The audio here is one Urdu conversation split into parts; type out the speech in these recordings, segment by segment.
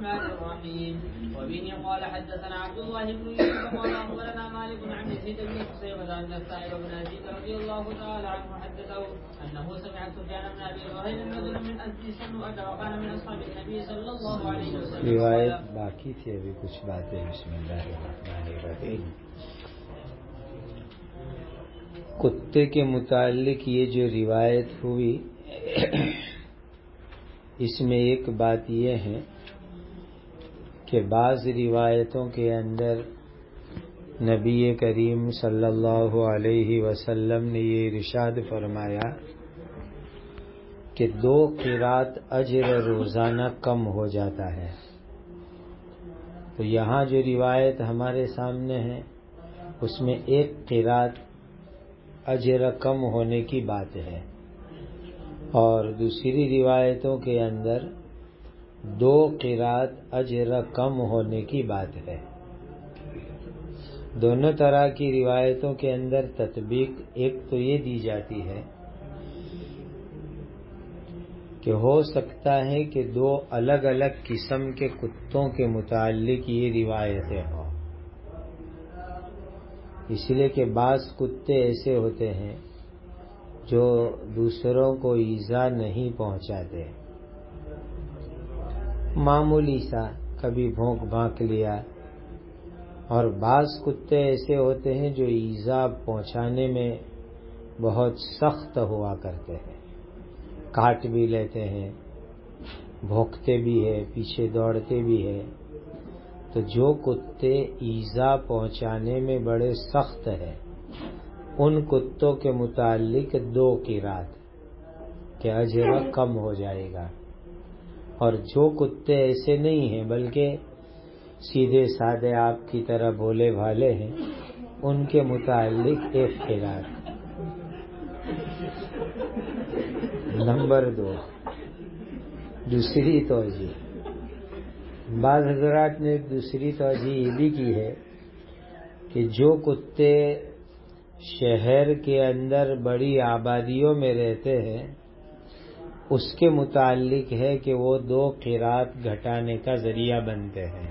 الرحمن الرحيم. وبه قال حدثنا عبد الله بن يوسف قال أخبرنا مالك عن يزيد بن قصيبة أن السائب بن أزيد رضي الله تعالى عنه حدثه أنه سمع سفيان بن أبي ظهير رجل من أزدي سنوءة وكان من أصحاب النبي صلى الله عليه وسلم. روایت باقی تھی ابھی کچھ باتیں. بسم اللہ الرحمن الرحیم. کتے کے متعلق یہ جو روایت ہوئی اس میں ایک بات یہ ہے کہ بعض روایتوں کے اندر نبی کریم صلی اللہ علیہ وسلم نے یہ ارشاد فرمایا کہ 2 قرات اجر روزانہ کم ہو جاتا ہے. تو یہاں جو روایت ہمارے سامنے ہے اس میں 1 قرات اجر کم ہونے کی بات ہے اور دوسری روایتوں کے اندر 2 قرات اجر کم ہونے کی بات ہے. دونوں طرح کی روایتوں کے اندر تطبیق ایک تو یہ دی جاتی ہے کہ ہو سکتا ہے کہ 2 الگ الگ قسم کے کتوں کے متعلق یہ روایتیں ہوں، اس لیے کہ بعض کتے ایسے ہوتے ہیں جو دوسروں کو ایذا نہیں پہنچاتے، معمولی سا کبھی بھونک بھانک لیا، اور بعض کتے ایسے ہوتے ہیں جو ایذا پہنچانے میں بہت سخت ہوا کرتے ہیں، کاٹ بھی لیتے ہیں، بھونکتے بھی ہیں، پیچھے دوڑتے بھی ہیں. تو جو کتے ایذا پہنچانے میں بڑے سخت ہیں ان کتوں کے متعلق 2 قرات کہ اجر کم ہو جائے گا، اور جو کتے ایسے نہیں ہیں بلکہ سیدھے سادے آپ کی طرح بولے بھالے ہیں ان کے متعلق 1 قرات. نمبر 2 دوسری توجہ. بعض حضرات نے ایک دوسری توجہ یہ بھی کی ہے کہ جو کتے شہر کے اندر بڑی آبادیوں میں رہتے ہیں اس کے متعلق ہے کہ وہ 2 قرات گھٹانے کا ذریعہ بنتے ہیں.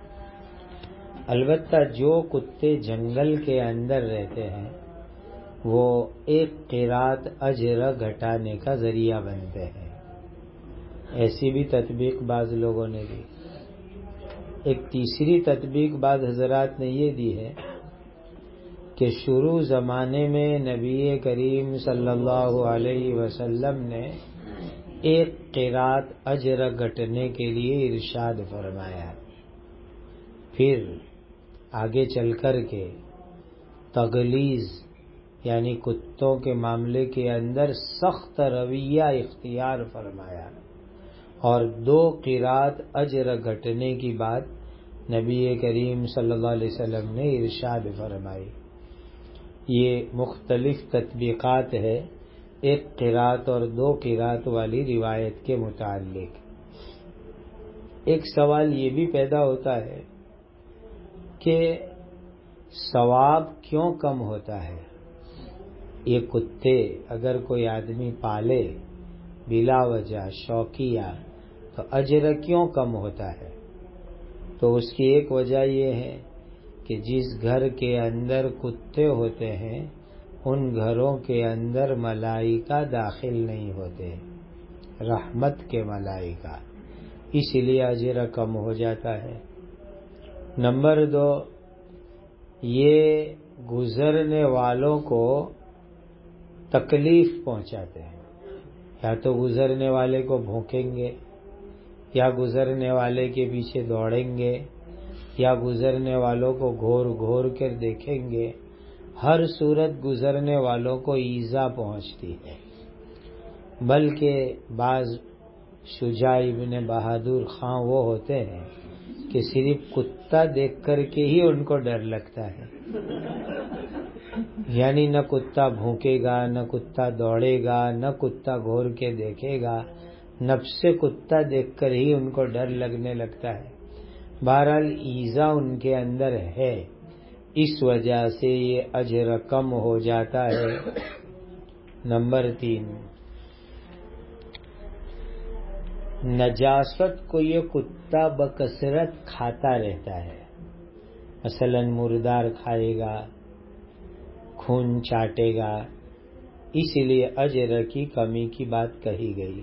البتہ جو کتے جنگل کے اندر رہتے ہیں وہ 1 قرات اجر گھٹانے کا ذریعہ بنتے ہیں. ایسی بھی تطبیق بعض لوگوں نے دی. ایک تیسری تطبیق بعض حضرات نے یہ دی ہے کہ شروع زمانے میں نبی کریم صلی اللہ علیہ وسلم نے 1 قرات اجر گھٹنے کے لیے ارشاد فرمایا، پھر آگے چل کر کے تغلیظ یعنی کتوں کے معاملے کے اندر سخت رویہ اختیار فرمایا اور 2 قرات اجر گھٹنے کی بات نبی کریم صلی اللہ علیہ وسلم نے ارشاد فرمائی. یہ مختلف تطبیقات ہے 1 قرات اور 2 قرات والی روایت کے متعلق. ایک سوال یہ بھی پیدا ہوتا ہے کہ ثواب کیوں کم ہوتا ہے؟ یہ کتے اگر کوئی آدمی پالے بلا وجہ شوقیہ تو اجر کیوں کم ہوتا ہے؟ تو اس کی ایک وجہ یہ ہے کہ جس گھر کے اندر کتے ہوتے ہیں ان گھروں کے اندر ملائکہ داخل نہیں ہوتے، رحمت کے ملائکہ، اس لیے اجر کم ہو جاتا ہے. نمبر 2 یہ گزرنے والوں کو تکلیف پہنچاتے ہیں، یا تو گزرنے والے کو بھونکیں گے، یا گزرنے والے کے پیچھے دوڑیں گے، یا گزرنے والوں کو گھور گھور کر دیکھیں گے. ہر صورت گزرنے والوں کو ایذا پہنچتی ہے. بلکہ بعض شجاع ابن بہادر خان وہ ہوتے ہیں کہ صرف کتا دیکھ کر کے ہی ان کو ڈر لگتا ہے، یعنی نہ کتا بھونکے گا، نہ کتا دوڑے گا، نہ کتا گھور کے دیکھے گا، نفس کتا دیکھ کر ہی ان کو ڈر لگنے لگتا ہے. بہرحال ایذا ان کے اندر ہے، اس وجہ سے یہ اجر کم ہو جاتا ہے. نمبر 3 نجاست کو یہ کتا بکثرت کھاتا رہتا ہے، مثلا مردار کھائے گا، خون چاٹے گا، اس لیے اجر کی کمی کی بات کہی گئی۔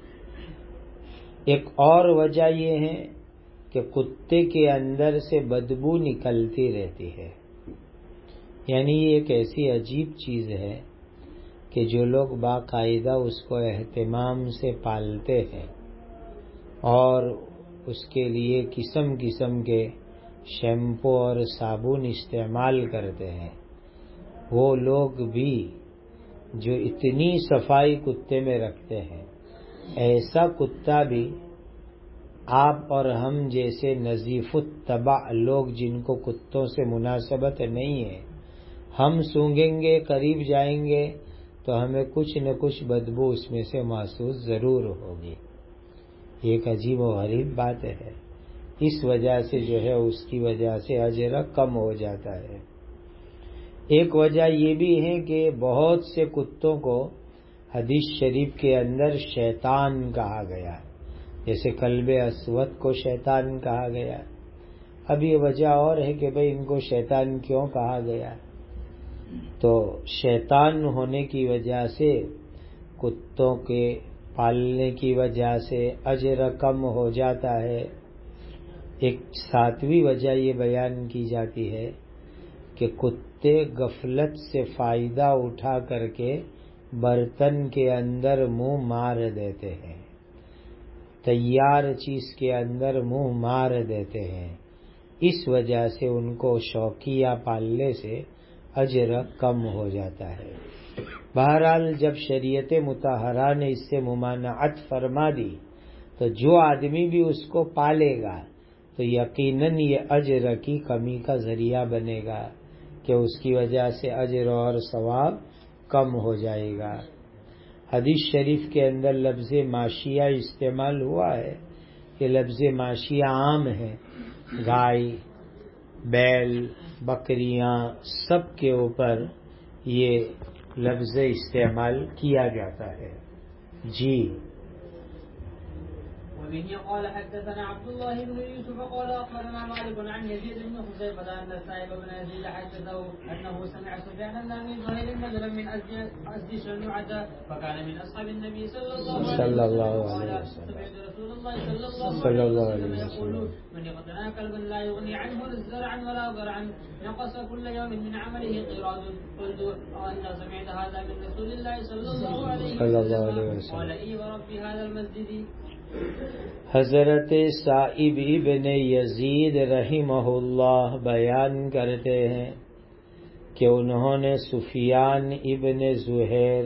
ایک اور وجہ یہ ہے کہ کتے کے اندر سے بدبو نکلتی رہتی ہے، یعنی یہ ایک ایسی عجیب چیز ہے کہ جو لوگ باقاعدہ اس کو اہتمام سے پالتے ہیں اور اس کے لیے قسم قسم کے شیمپو اور صابن استعمال کرتے ہیں، وہ لوگ بھی جو اتنی صفائی کتے میں رکھتے ہیں، ایسا کتا بھی آپ اور ہم جیسے نظیف الطبع لوگ جن کو کتوں سے مناسبت نہیں ہے، ہم سونگھیں گے، قریب جائیں گے تو ہمیں کچھ نہ کچھ بدبو اس میں سے محسوس ضرور ہوگی۔ یہ ایک عجیب و غریب بات ہے، اس وجہ سے جو ہے اس کی وجہ سے اجر کم ہو جاتا ہے۔ ایک وجہ یہ بھی ہے کہ بہت سے کتوں کو حدیث شریف کے اندر شیطان کہا گیا، جیسے کلب اسود کو شیطان کہا گیا۔ اب یہ وجہ اور ہے کہ بھئی ان کو شیطان کیوں کہا گیا، تو شیطان ہونے کی وجہ سے کتوں کے پالنے کی وجہ سے اجر کم ہو جاتا ہے۔ ایک ساتویں وجہ یہ بیان کی جاتی ہے کہ کتے غفلت سے فائدہ اٹھا کر کے برتن کے اندر منہ مار دیتے ہیں، تیار چیز کے اندر منہ مار دیتے ہیں، اس وجہ سے ان کو شوقیہ پالنے سے اجر کم ہو جاتا ہے۔ بہرحال جب شریعت مطہرہ نے اس سے ممانعت فرما دی تو جو آدمی بھی اس کو پالے گا تو یقیناً یہ اجر کی کمی کا ذریعہ بنے گا کہ اس کی وجہ سے اجر اور ثواب کم ہو جائے گا۔ حدیث شریف کے اندر لفظ ماشیہ استعمال ہوا ہے، یہ لفظ ماشیہ عام ہے، گائے، بیل، بکریاں سب کے اوپر یہ لفظ استعمال کیا جاتا ہے۔ جی وبه قال حدثنا عبد الله بن يوسف قال اخبرنا مالك عن يزيد بن خزيمة ان السائب بن يزيد حدثه انه سمع سفيان بن ابي زهير نزلا من ازد شنوعة فكان من اصحاب النبي صلى الله عليه وسلم، سمعت رسول الله صلى الله عليه وسلم يقول من اقتنى كلبا لا يغني عنه زرعا ولا ضرعا نقص كل يوم من عمله قيراط. قلت وانت سمعت هذا من رسول الله صلى الله عليه وسلم؟ قال اي ورب هذا المسجد۔ حضرت سائب ابن یزید رحمہ اللہ بیان کرتے ہیں کہ انہوں نے سفیان ابن زہیر،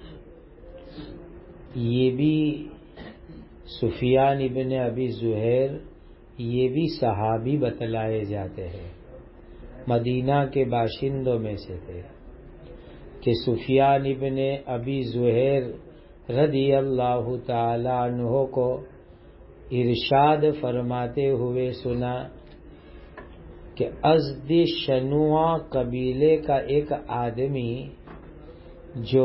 یہ بھی سفیان ابن ابی زہیر یہ بھی صحابی بتلائے جاتے ہیں، مدینہ کے باشندوں میں سے تھے، کہ سفیان ابن ابی زہیر رضی اللہ تعالی عنہ کو ارشاد فرماتے ہوئے سنا کہ ازد شنوع قبیلے کا ایک آدمی جو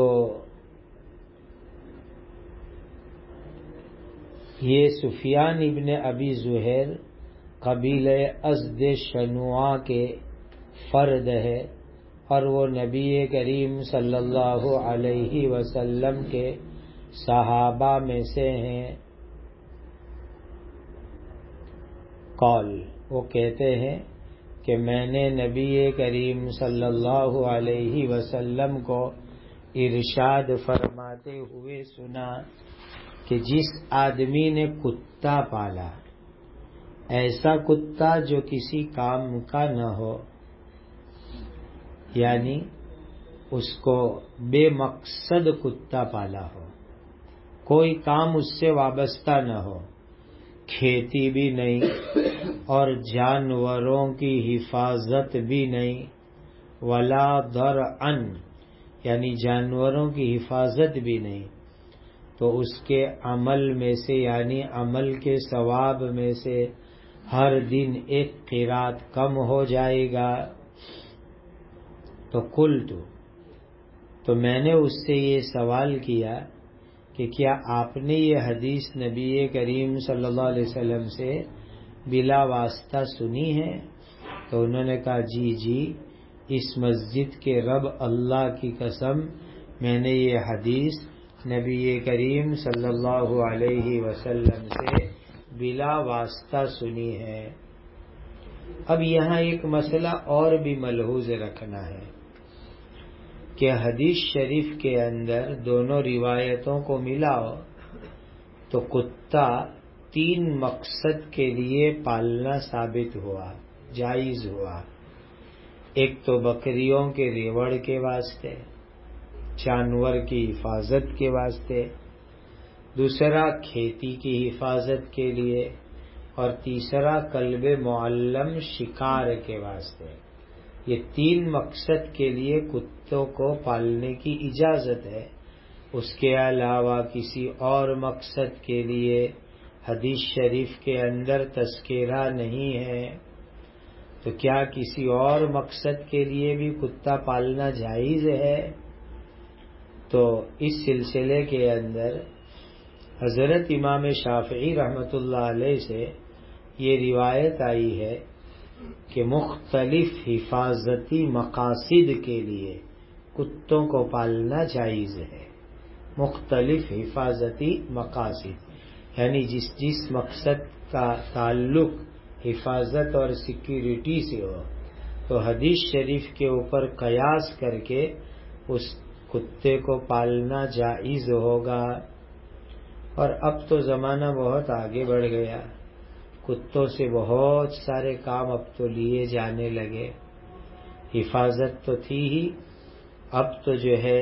یہ سفیان ابن ابی زہیر قبیلہ ازد شنوع کے فرد ہے اور وہ نبی کریم صلی اللہ علیہ وسلم کے صحابہ میں سے ہیں۔ قال وہ کہتے ہیں کہ میں نے نبی کریم صلی اللہ علیہ وسلم کو ارشاد فرماتے ہوئے سنا کہ جس آدمی نے کتا پالا، ایسا کتا جو کسی کام کا نہ ہو، یعنی اس کو بے مقصد کتا پالا ہو، کوئی کام اس سے وابستہ نہ ہو، کھیتی بھی نہیں اور جانوروں کی حفاظت بھی نہیں، ولا درعن یعنی جانوروں کی حفاظت بھی نہیں، تو اس کے عمل میں سے یعنی عمل کے ثواب میں سے ہر دن ایک قرات کم ہو جائے گا۔ تو قلت تو میں نے اس سے یہ سوال کیا کہ کیا آپ نے یہ حدیث نبی کریم صلی اللہ علیہ وسلم سے بلا واسطہ سنی ہے؟ تو انہوں نے کہا جی، اس مسجد کے رب اللہ کی قسم میں نے یہ حدیث نبی کریم صلی اللہ علیہ وسلم سے بلا واسطہ سنی ہے۔ اب یہاں ایک مسئلہ اور بھی ملحوظ رکھنا ہے کہ حدیث شریف کے اندر دونوں روایتوں کو ملاؤ تو کتا 3 مقصد کے لیے پالنا ثابت ہوا، جائز ہوا۔ ایک تو بکریوں کے ریوڑ کے واسطے، جانور کی حفاظت کے واسطے، دوسرا کھیتی کی حفاظت کے لیے، اور تیسرا کلب معلم شکار کے واسطے۔ یہ 3 مقصد کے لیے کتوں کو پالنے کی اجازت ہے۔ اس کے علاوہ کسی اور مقصد کے لیے حدیث شریف کے اندر تذکرہ نہیں ہے۔ تو کیا کسی اور مقصد کے لیے بھی کتا پالنا جائز ہے؟ تو اس سلسلے کے اندر حضرت امام شافعی رحمۃ اللہ علیہ سے یہ روایت آئی ہے کہ مختلف حفاظتی مقاصد کے لیے کتوں کو پالنا جائز ہے۔ مختلف حفاظتی مقاصد یعنی جس مقصد کا تعلق حفاظت اور سیکیورٹی سے ہو، تو حدیث شریف کے اوپر قیاس کر کے اس کتے کو پالنا جائز ہوگا۔ اور اب تو زمانہ بہت آگے بڑھ گیا، کتوں سے بہت سارے کام اب تو لیے جانے لگے۔ حفاظت تو تھی ہی، اب تو جو ہے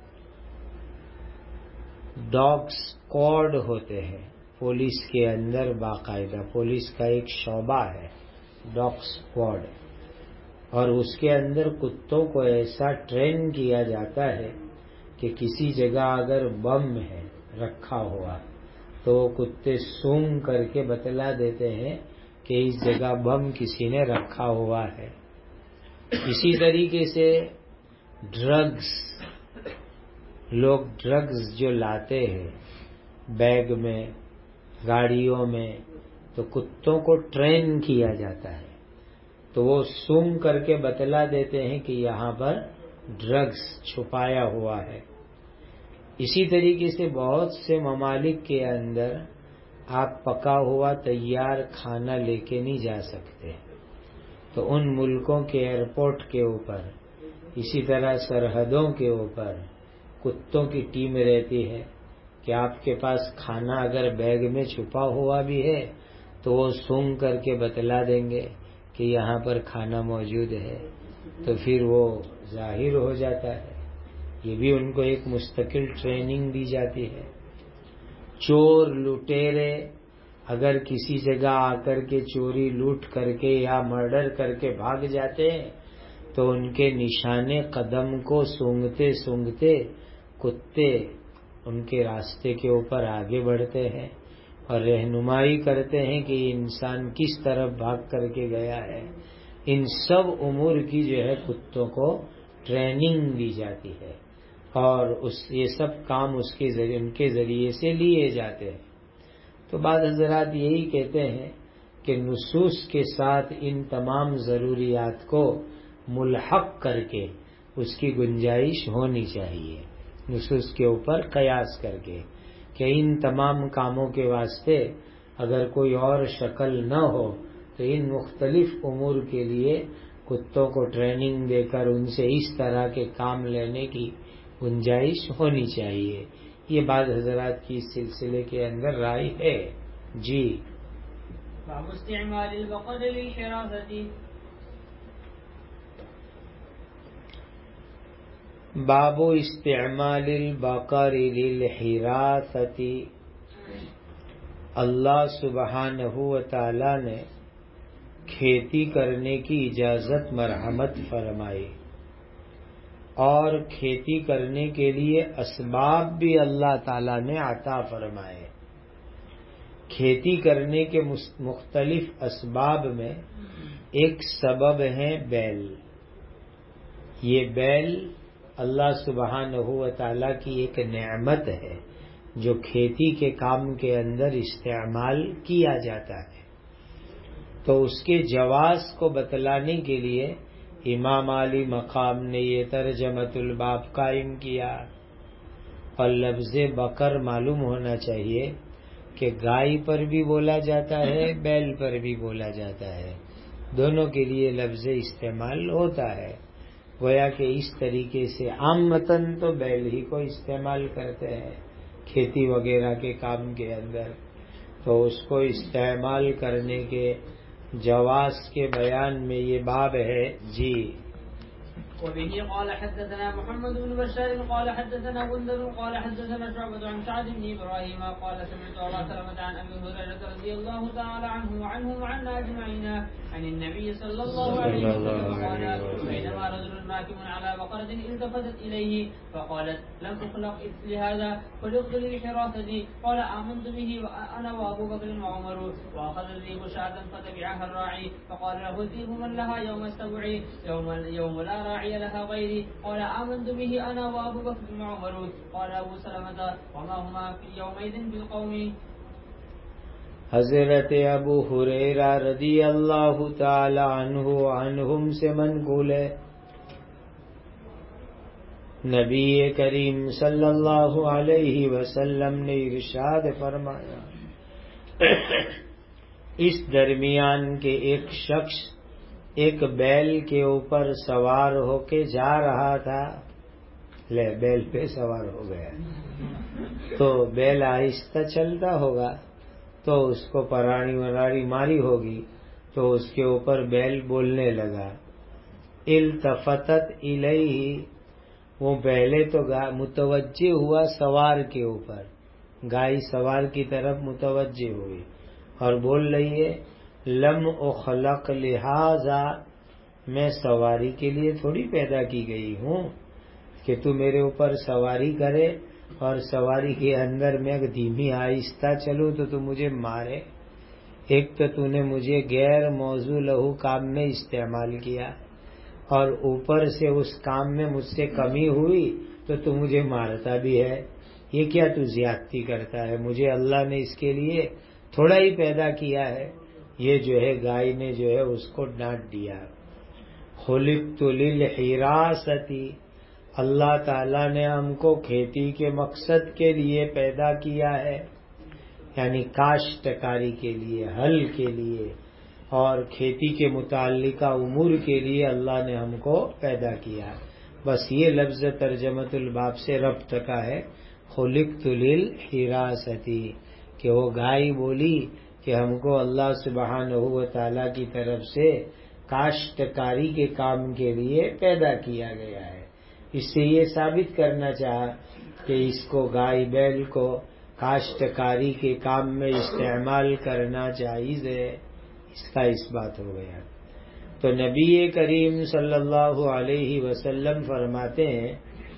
ڈاگ اسکواڈ ہوتے ہیں پولیس کے اندر، باقاعدہ پولیس کا ایک شعبہ ہے ڈاگ اسکواڈ، اور اس کے اندر کتوں کو ایسا ٹرین کیا جاتا ہے کہ کسی جگہ اگر بم ہے رکھا ہوا تو وہ کتے سونگ کر کے بتلا دیتے ہیں کہ اس جگہ بم کسی نے رکھا ہوا ہے۔ اسی طریقے سے ڈرگز، لوگ ڈرگز جو لاتے ہیں بیگ میں، گاڑیوں میں، تو کتوں کو ٹرین کیا جاتا ہے، تو وہ سونگ کر کے بتلا دیتے ہیں کہ یہاں پر ڈرگز چھپایا ہوا ہے۔ اسی طریقے سے بہت سے ممالک کے اندر آپ پکا ہوا تیار کھانا لے کے نہیں جا سکتے، تو ان ملکوں کے ایئرپورٹ کے اوپر، اسی طرح سرحدوں کے اوپر کتوں کی ٹیم رہتی ہے کہ آپ کے پاس کھانا اگر بیگ میں چھپا ہوا بھی ہے تو وہ سونگ کر کے بتلا دیں گے کہ یہاں پر کھانا موجود ہے، تو پھر وہ ظاہر ہو جاتا ہے۔ یہ بھی ان کو ایک مستقل ٹریننگ دی جاتی ہے۔ چور لٹیرے اگر کسی جگہ آ کر کے چوری لوٹ کر کے یا مرڈر کر کے بھاگ جاتے ہیں تو ان کے نشانے قدم کو سونگتے سونگتے کتے ان کے راستے کے اوپر آگے بڑھتے ہیں اور رہنمائی کرتے ہیں کہ یہ انسان کس طرف بھاگ کر کے گیا ہے۔ ان سب امور کی جو ہے کتوں کو ٹریننگ دی جاتی ہے، اور یہ سب کام ان کے ذریعے سے لیے جاتے ہیں۔ تو بعض حضرات یہی کہتے ہیں کہ نصوص کے ساتھ ان تمام ضروریات کو ملحق کر کے اس کی گنجائش ہونی چاہیے، نصوص کے اوپر قیاس کر کے، کہ ان تمام کاموں کے واسطے اگر کوئی اور شکل نہ ہو تو ان مختلف امور کے لیے کتوں کو ٹریننگ دے کر ان سے اس طرح کے کام لینے کی گنجائش ہونی چاہیے۔ یہ بعض حضرات کی اس سلسلے کے اندر رائے ہے۔ جی باب استعمال البقر للحراسة۔ باب استعمال البقر للحراسة۔ اللہ سبحانہ و تعالی نے کھیتی کرنے کی اجازت مرحمت فرمائی، اور کھیتی کرنے کے لیے اسباب بھی اللہ تعالی نے عطا فرمائے۔ کھیتی کرنے کے مختلف اسباب میں ایک سبب ہے بیل۔ یہ بیل اللہ سبحانہ و تعالی کی ایک نعمت ہے جو کھیتی کے کام کے اندر استعمال کیا جاتا ہے، تو اس کے جواز کو بتلانے کے لیے امام علی مقام نے یہ ترجمۃ الباب قائم کیا۔ اور لفظ بکر معلوم ہونا چاہیے کہ گائے پر بھی بولا جاتا ہے، بیل پر بھی بولا جاتا ہے، دونوں کے لیے لفظ استعمال ہوتا ہے۔ گویا کہ اس طریقے سے عامتاً تو بیل ہی کو استعمال کرتے ہیں کھیتی وغیرہ کے کام کے اندر، تو اس کو استعمال کرنے کے جواز کے بیان میں یہ باب ہے۔ جی وبه قال حدثنا محمد بن بشار قال حدثنا غندر قال حدثنا شعبة عن سعد بن إبراهيم قال سمعت أبا سلمة عن أبي هريرة رضي الله تعالى عنه وعنهم وعنا أجمعين عن النبي صلى الله عليه وسلم قال بينما رجل راكب على بقرة التفتت إليه فقالت لم أخلق لهذا خلقت لحراستي قال آمنت به أنا وأبو بكر وعمر وأخذ الذئب شاة فتبعها الراعي فقال له الذئب من لها يوم السبع يوم لا راعي لها غيري قال آمنت به أنا وأبو بكر وعمر قال أبو سلمة وما هما في يومئذ بالقوم۔ حضرت ابو ہریرہ رضی اللہ تعالی عنہ عنہم سے منقول ہے، نبی کریم صلی اللہ علیہ وسلم نے ارشاد فرمایا، اس درمیان کے ایک شخص ایک بیل کے اوپر سوار ہو کے جا رہا تھا، بیل پہ سوار ہو گیا تو بیل آہستہ چلتا ہوگا تو اس کو پرانی ورانی ماری ہوگی، تو اس کے اوپر بیل بولنے لگا، التفتت الیہ، وہ پہلے تو متوجہ ہوا سوار کے اوپر، گائے سوار کی طرف متوجہ ہوئی اور بول رہی ہے لم اخلق لہذا، میں سواری کے لیے تھوڑی پیدا کی گئی ہوں کہ تو میرے اوپر سواری کرے اور سواری کے اندر میں دھیمی آہستہ چلوں تو مجھے مارے۔ ایک تو نے مجھے غیر موضوع لہو کام میں استعمال کیا اور اوپر سے اس کام میں مجھ سے کمی ہوئی تو مجھے مارتا بھی ہے، یہ کیا تو زیادتی کرتا ہے؟ مجھے اللہ نے اس کے لیے تھوڑا ہی پیدا کیا ہے۔ یہ جو ہے گائے نے جو ہے اس کو ڈانٹ دیا۔ خلقت للحراستی، اللہ تعالیٰ نے ہم کو کھیتی کے مقصد کے لیے پیدا کیا ہے، یعنی کاشتکاری کے لیے، ہل کے لیے اور کھیتی کے متعلقہ امور کے لیے اللہ نے ہم کو پیدا کیا۔ بس یہ لفظ ترجمۃ الباب سے ربط کا ہے، خلقت للحراستی، کہ وہ گائے بولی کہ ہم کو اللہ سبحانہ و تعالیٰ کی طرف سے کاشتکاری کے کام کے لیے پیدا کیا گیا ہے۔ اس سے یہ ثابت کرنا چاہا کہ اس کو گائے بیل کو کاشتکاری کے کام میں استعمال کرنا جائز ہے، اس کا اس بات ہو گیا۔ تو نبی کریم صلی اللہ علیہ وسلم فرماتے ہیں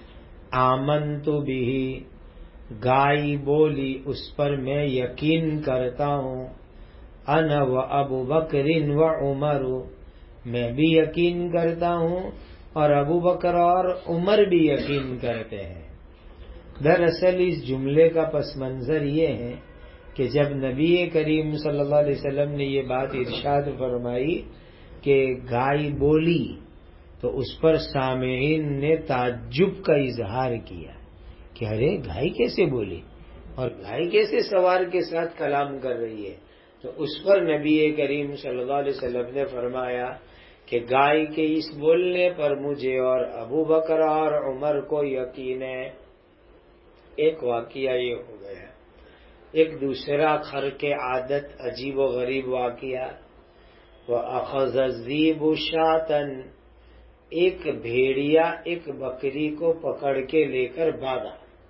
آمنت بھی، گائے بولی اس پر میں یقین کرتا ہوں، انا و ابو بکر و عمر، میں بھی یقین کرتا ہوں اور ابو بکر اور عمر بھی یقین کرتے ہیں۔ دراصل اس جملے کا پس منظر یہ ہے کہ جب نبی کریم صلی اللہ علیہ وسلم نے یہ بات ارشاد فرمائی کہ گائے بولی، تو اس پر سامعین نے تعجب کا اظہار کیا کہ ارے گائے کیسے بولی اور گائے کیسے سوار کے ساتھ کلام کر رہی ہے؟ تو اس پر نبی کریم صلی اللہ علیہ وسلم نے فرمایا کہ گائے کے اس بولنے پر مجھے اور ابو بکر اور عمر کو یقین ہے۔ ایک واقعہ یہ ہو گیا۔ ایک دوسرا خرق عادت عجیب و غریب واقعہ، وَأَخَذَ الذِّئْبُ شَاةً، ایک بھیڑیا ایک بکری کو پکڑ کے لے کر بھاگا۔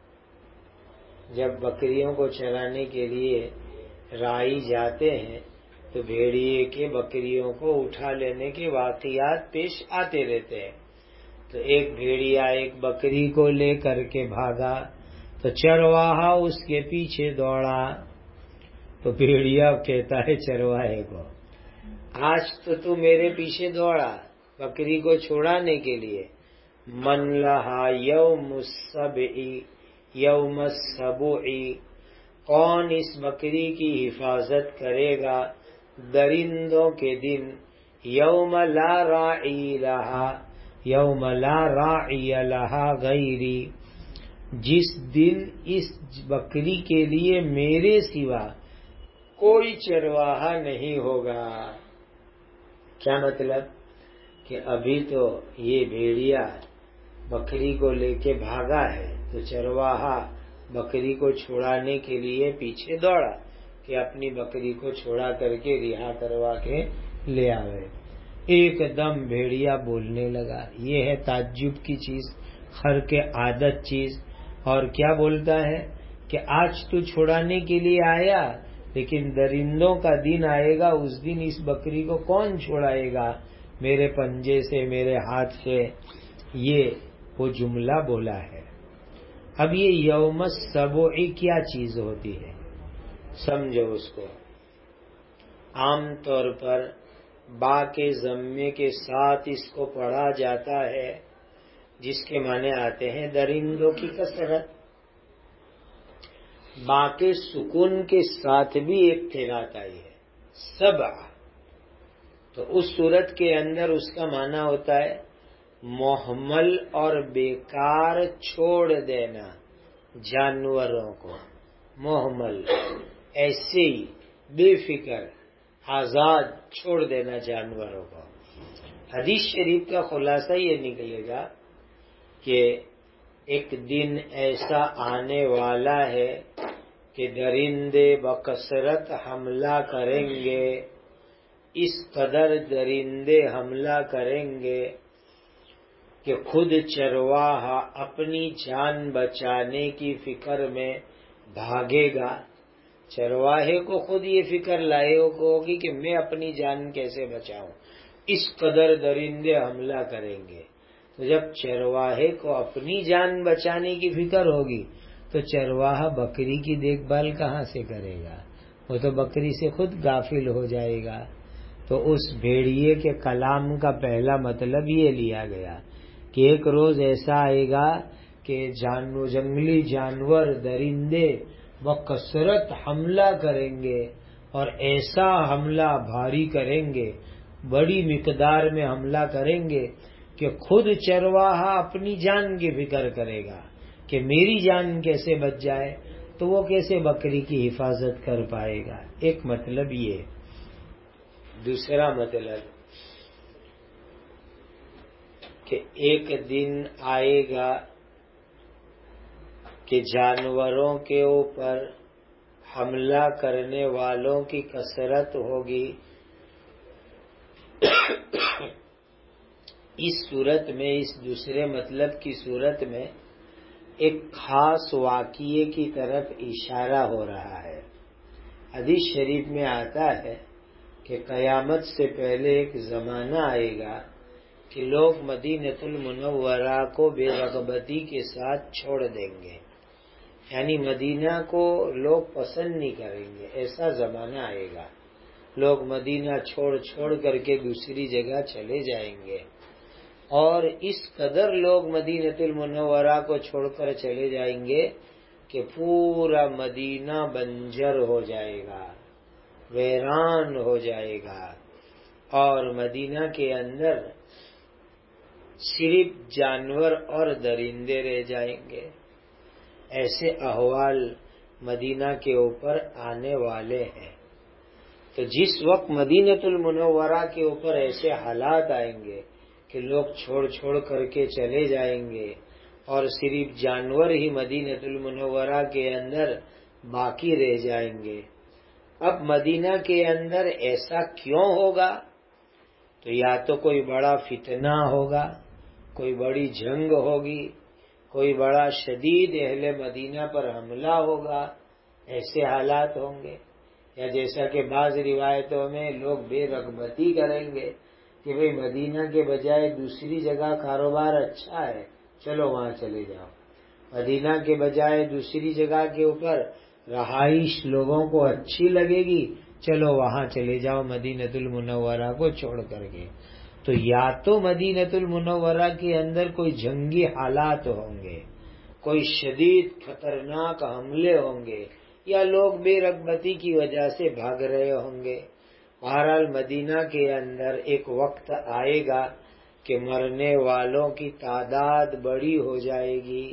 جب بکریوں کو چرانے کے لیے راعی جاتے ہیں تو بھیڑیے کے بکریوں کو اٹھا لینے کے واقعات پیش آتے رہتے ہیں۔ تو ایک بھیڑیا ایک بکری کو لے کر کے بھاگا تو چرواہا اس کے پیچھے دوڑا، تو بھیڑیا کہتا ہے چرواہے کو آج تو میرے پیچھے دوڑا بکری کو چھڑانے کے لیے، من لہا یوم السبع یوم السبع، کون اس بکری کی حفاظت کرے گا درندوں کے دن، یوم لا راعی لہا، یوم لا راعی لہا غیری، جس دن اس بکری کے لیے میرے سوا کوئی چرواہا نہیں ہوگا۔ کیا مطلب؟ کہ ابھی تو یہ بھیڑیا بکری کو لے کے بھاگا ہے تو چرواہا بکری کو چھڑانے کے لیے پیچھے دوڑا کہ اپنی بکری کو چھڑا کر کے رہا کروا کے لے آوے۔ ایک دم بھیڑیا بولنے لگا، یہ ہے تعجب کی چیز، خرق عادت چیز، اور کیا بولتا ہے کہ آج تو چھڑانے کے لیے آیا لیکن درندوں کا دن آئے گا، اس دن اس بکری کو کون چھڑائے گا میرے پنجے سے، میرے ہاتھ سے، یہ وہ جملہ بولا ہے۔ اب یہ یوم السبع کیا چیز ہوتی ہے سمجھو اس کو۔ عام طور پر با کے ضمے کے ساتھ اس کو پڑھا جاتا ہے، جس کے معنی آتے ہیں درندوں کی کثرت۔ با کے سکون کے ساتھ بھی ایک قرات آئی ہے سبع، تو اس صورت کے اندر اس کا معنی ہوتا ہے محمل اور بیکار چھوڑ دینا جانوروں کو، محمل ایسے ہی بے فکر آزاد چھوڑ دینا جانوروں کو۔ حدیث شریف کا خلاصہ یہ نکلے گا کہ ایک دن ایسا آنے والا ہے کہ درندے بکثرت حملہ کریں گے، اس قدر درندے حملہ کریں گے کہ خود چرواہا اپنی جان بچانے کی فکر میں بھاگے گا۔ چرواہے کو خود یہ فکر لائے ہوگی کہ میں اپنی جان کیسے بچاؤں، اس قدر درندے حملہ کریں گے۔ تو جب چرواہے کو اپنی جان بچانے کی فکر ہوگی تو چرواہا بکری کی دیکھ بھال کہاں سے کرے گا؟ وہ تو بکری سے خود غافل ہو جائے گا۔ تو اس بھیڑیے کے کلام کا پہلا مطلب یہ لیا گیا کہ ایک روز ایسا آئے گا کہ جنگلی جانور درندے بکثرت حملہ کریں گے، اور ایسا حملہ بھاری کریں گے، بڑی مقدار میں حملہ کریں گے کہ خود چرواہا اپنی جان کی فکر کرے گا کہ میری جان کیسے بچ جائے، تو وہ کیسے بکری کی حفاظت کر پائے گا۔ ایک مطلب یہ۔ دوسرا مطلب کہ ایک دن آئے گا کہ جانوروں کے اوپر حملہ کرنے والوں کی کثرت ہوگی۔ اس صورت میں، اس دوسرے مطلب کی صورت میں ایک خاص واقعے کی طرف اشارہ ہو رہا ہے۔ حدیث شریف میں آتا ہے کہ قیامت سے پہلے ایک زمانہ آئے گا کہ لوگ مدینۃ المنورہ کو بے رغبتی کے ساتھ چھوڑ دیں گے، یعنی مدینہ کو لوگ پسند نہیں کریں گے۔ ایسا زمانہ آئے گا، لوگ مدینہ چھوڑ کر کے دوسری جگہ چلے جائیں گے، اور اس قدر لوگ مدینۃ المنورہ کو چھوڑ کر چلے جائیں گے کہ پورا مدینہ بنجر ہو جائے گا، ویران ہو جائے گا، اور مدینہ کے اندر صرف جانور اور درندے رہ جائیں گے۔ ایسے احوال مدینہ کے اوپر آنے والے ہیں۔ تو جس وقت مدینۃ المنورہ کے اوپر ایسے حالات آئیں گے کہ لوگ چھوڑ کر کے چلے جائیں گے اور صرف جانور ہی مدینۃ المنورہ کے اندر باقی رہ جائیں گے، اب مدینہ کے اندر ایسا کیوں ہوگا؟ تو یا تو کوئی بڑا فتنہ ہوگا، کوئی بڑی جنگ ہوگی، کوئی بڑا شدید اہل مدینہ پر حملہ ہوگا، ایسے حالات ہوں گے، یا جیسا کہ بعض روایتوں میں لوگ بے رغبتی کریں گے کہ بھئی مدینہ کے بجائے دوسری جگہ کاروبار اچھا ہے، چلو وہاں چلے جاؤ۔ مدینہ کے بجائے دوسری جگہ کے اوپر رہائش لوگوں کو اچھی لگے گی، چلو وہاں چلے جاؤ مدینۃ المنورہ کو چھوڑ کر کے۔ تو یا تو مدینۃ المنورہ کے اندر کوئی جنگی حالات ہوں گے، کوئی شدید خطرناک حملے ہوں گے یا لوگ بے رغبتی کی وجہ سے بھاگ رہے ہوں گے۔ بہرحال مدینہ کے اندر ایک وقت آئے گا کہ مرنے والوں کی تعداد بڑی ہو جائے گی،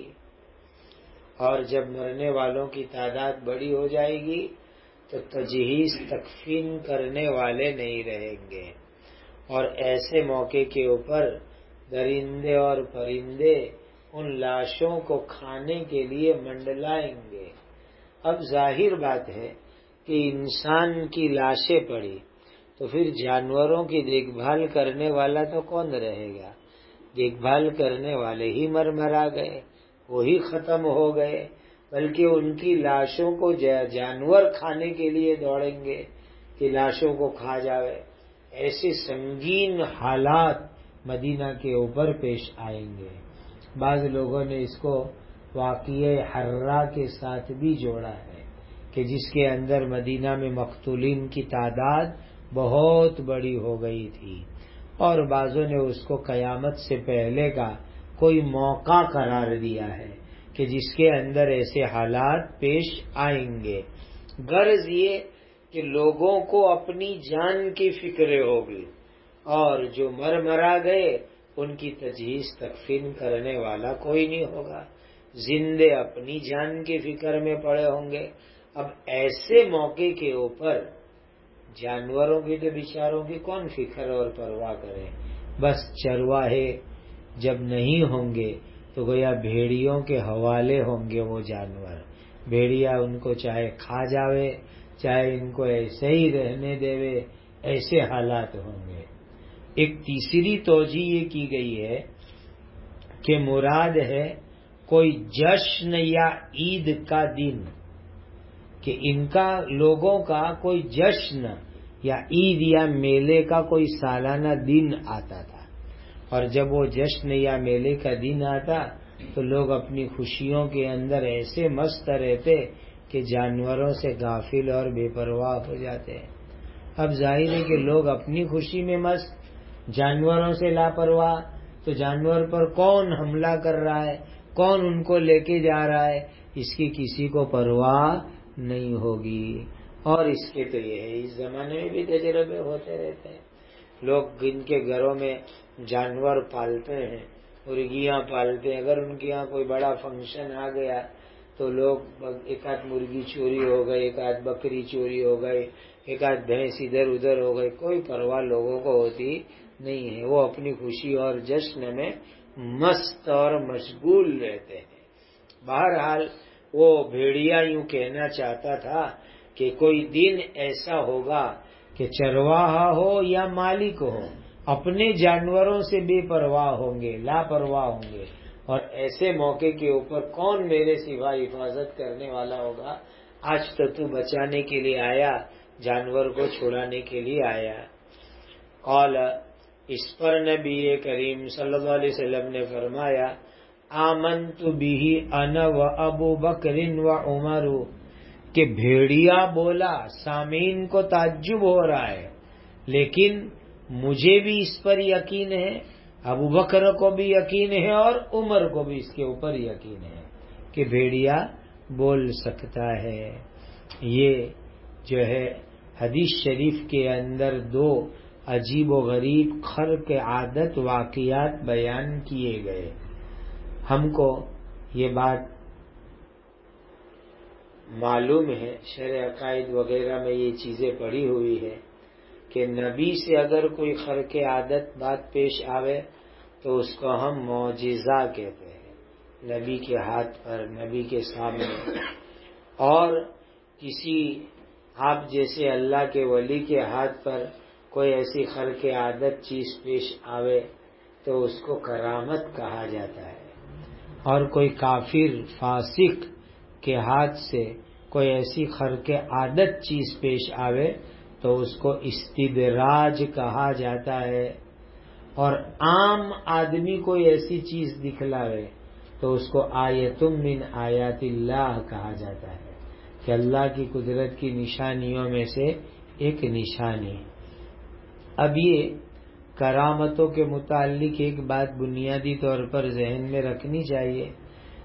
اور جب مرنے والوں کی تعداد بڑی ہو جائے گی تو تجہیز تکفین کرنے والے نہیں رہیں گے، اور ایسے موقع کے اوپر درندے اور پرندے ان لاشوں کو کھانے کے لیے منڈلائیں گے۔ اب ظاہر بات ہے کہ انسان کی لاشیں پڑی تو پھر جانوروں کی دیکھ بھال کرنے والا تو کون رہے گا؟ دیکھ بھال کرنے والے ہی مرا گئے، وہی ختم ہو گئے، بلکہ ان کی لاشوں کو جانور کھانے کے لیے دوڑیں گے کہ لاشوں کو کھا جاوے۔ ایسے سنگین حالات مدینہ کے اوپر پیش آئیں گے۔ بعض لوگوں نے اس کو واقعہ حرہ کے ساتھ بھی جوڑا ہے کہ جس کے اندر مدینہ میں مقتولین کی تعداد بہت بڑی ہو گئی تھی، اور بعضوں نے اس کو قیامت سے پہلے کا کوئی موقع قرار دیا ہے کہ جس کے اندر ایسے حالات پیش آئیں گے۔ غرض یہ کہ لوگوں کو اپنی جان کی فکر ہوگی، اور جو مرا گئے ان کی تجہیز تکفین کرنے والا کوئی نہیں ہوگا، زندے اپنی جان کی فکر میں پڑے ہوں گے۔ اب ایسے موقع کے اوپر جانوروں کی تو بیچاروں کی کون فکر اور پرواہ کرے؟ بس چرواہے جب نہیں ہوں گے تو گویا بھیڑیوں کے حوالے ہوں گے وہ جانور، بھیڑیا ان کو چاہے کھا جاوے چاہے ان کو ایسے ہی رہنے دیوے، ایسے حالات ہوں گے۔ ایک تیسری توجہ یہ کی گئی ہے کہ مراد ہے کوئی جشن یا عید کا دن، کہ ان کا لوگوں کا کوئی جشن یا عید یا میلے کا کوئی سالانہ دن آتا تھا، اور جب وہ جشن یا میلے کا دن آتا تو لوگ اپنی خوشیوں کے اندر ایسے مست رہتے کہ جانوروں سے غافل اور بے پرواہ ہو جاتے ہیں۔ اب ظاہر ہے کہ لوگ اپنی خوشی میں مست، جانوروں سے لاپرواہ، تو جانور پر کون حملہ کر رہا ہے، کون ان کو لے کے جا رہا ہے، اس کی کسی کو پرواہ نہیں ہوگی۔ اور اس کے تو یہ ہے، اس زمانے میں بھی تجربے ہوتے رہتے ہیں، لوگ جن کے گھروں میں جانور پالتے ہیں، مرغیاں پالتے ہیں، اگر ان کے یہاں کوئی بڑا فنکشن آ گیا تو لوگ ایک آدھ مرغی چوری ہو گئی، ایک آدھ بکری چوری ہو گئی، ایک آدھ بھینس ادھر ادھر ہو گئی، کوئی پرواہ لوگوں کو ہوتی نہیں ہے، وہ اپنی خوشی اور جشن میں مست اور مشغول رہتے ہیں۔ بہرحال وہ بھیڑیا یوں کہنا چاہتا تھا کہ کوئی دن ایسا ہوگا کہ چرواہا ہو یا مالک ہو اپنے جانوروں سے بے پرواہ ہوں گے، لاپرواہ ہوں گے، اور ایسے موقع کے اوپر کون میرے سوا حفاظت کرنے والا ہوگا؟ آج تو بچانے کے لیے آیا، جانور کو چھڑانے کے لیے آیا۔ قال، اس پر نبی کریم صلی اللہ علیہ وسلم نے فرمایا، آمنت به انا و ابو بکر و عمر، کہ بھیڑیا بولا، سامعین کو تعجب ہو رہا ہے، لیکن مجھے بھی اس پر یقین ہے، ابو بکر کو بھی یقین ہے، اور عمر کو بھی اس کے اوپر یقین ہے کہ بھیڑیا بول سکتا ہے۔ یہ جو ہے حدیث شریف کے اندر دو عجیب و غریب خرق عادت واقعات بیان کیے گئے۔ ہم کو یہ بات معلوم ہے، شرح عقائد وغیرہ میں یہ چیزیں پڑھی ہوئی ہے کہ نبی سے اگر کوئی خرق عادت بات پیش آوے تو اس کو ہم معجزہ کہتے ہیں، نبی کے ہاتھ پر، نبی کے سامنے۔ اور کسی آپ جیسے اللہ کے ولی کے ہاتھ پر کوئی ایسی خرق عادت چیز پیش آوے تو اس کو کرامت کہا جاتا ہے، اور کوئی کافر فاسق کے ہاتھ سے کوئی ایسی خرق عادت چیز پیش آوے تو اس کو استدراج کہا جاتا ہے، اور عام آدمی کوئی ایسی چیز دکھلاوے تو اس کو آیت من آیات اللہ کہا جاتا ہے کہ اللہ کی قدرت کی نشانیوں میں سے ایک نشانی۔ اب یہ کرامتوں کے متعلق ایک بات بنیادی طور پر ذہن میں رکھنی چاہیے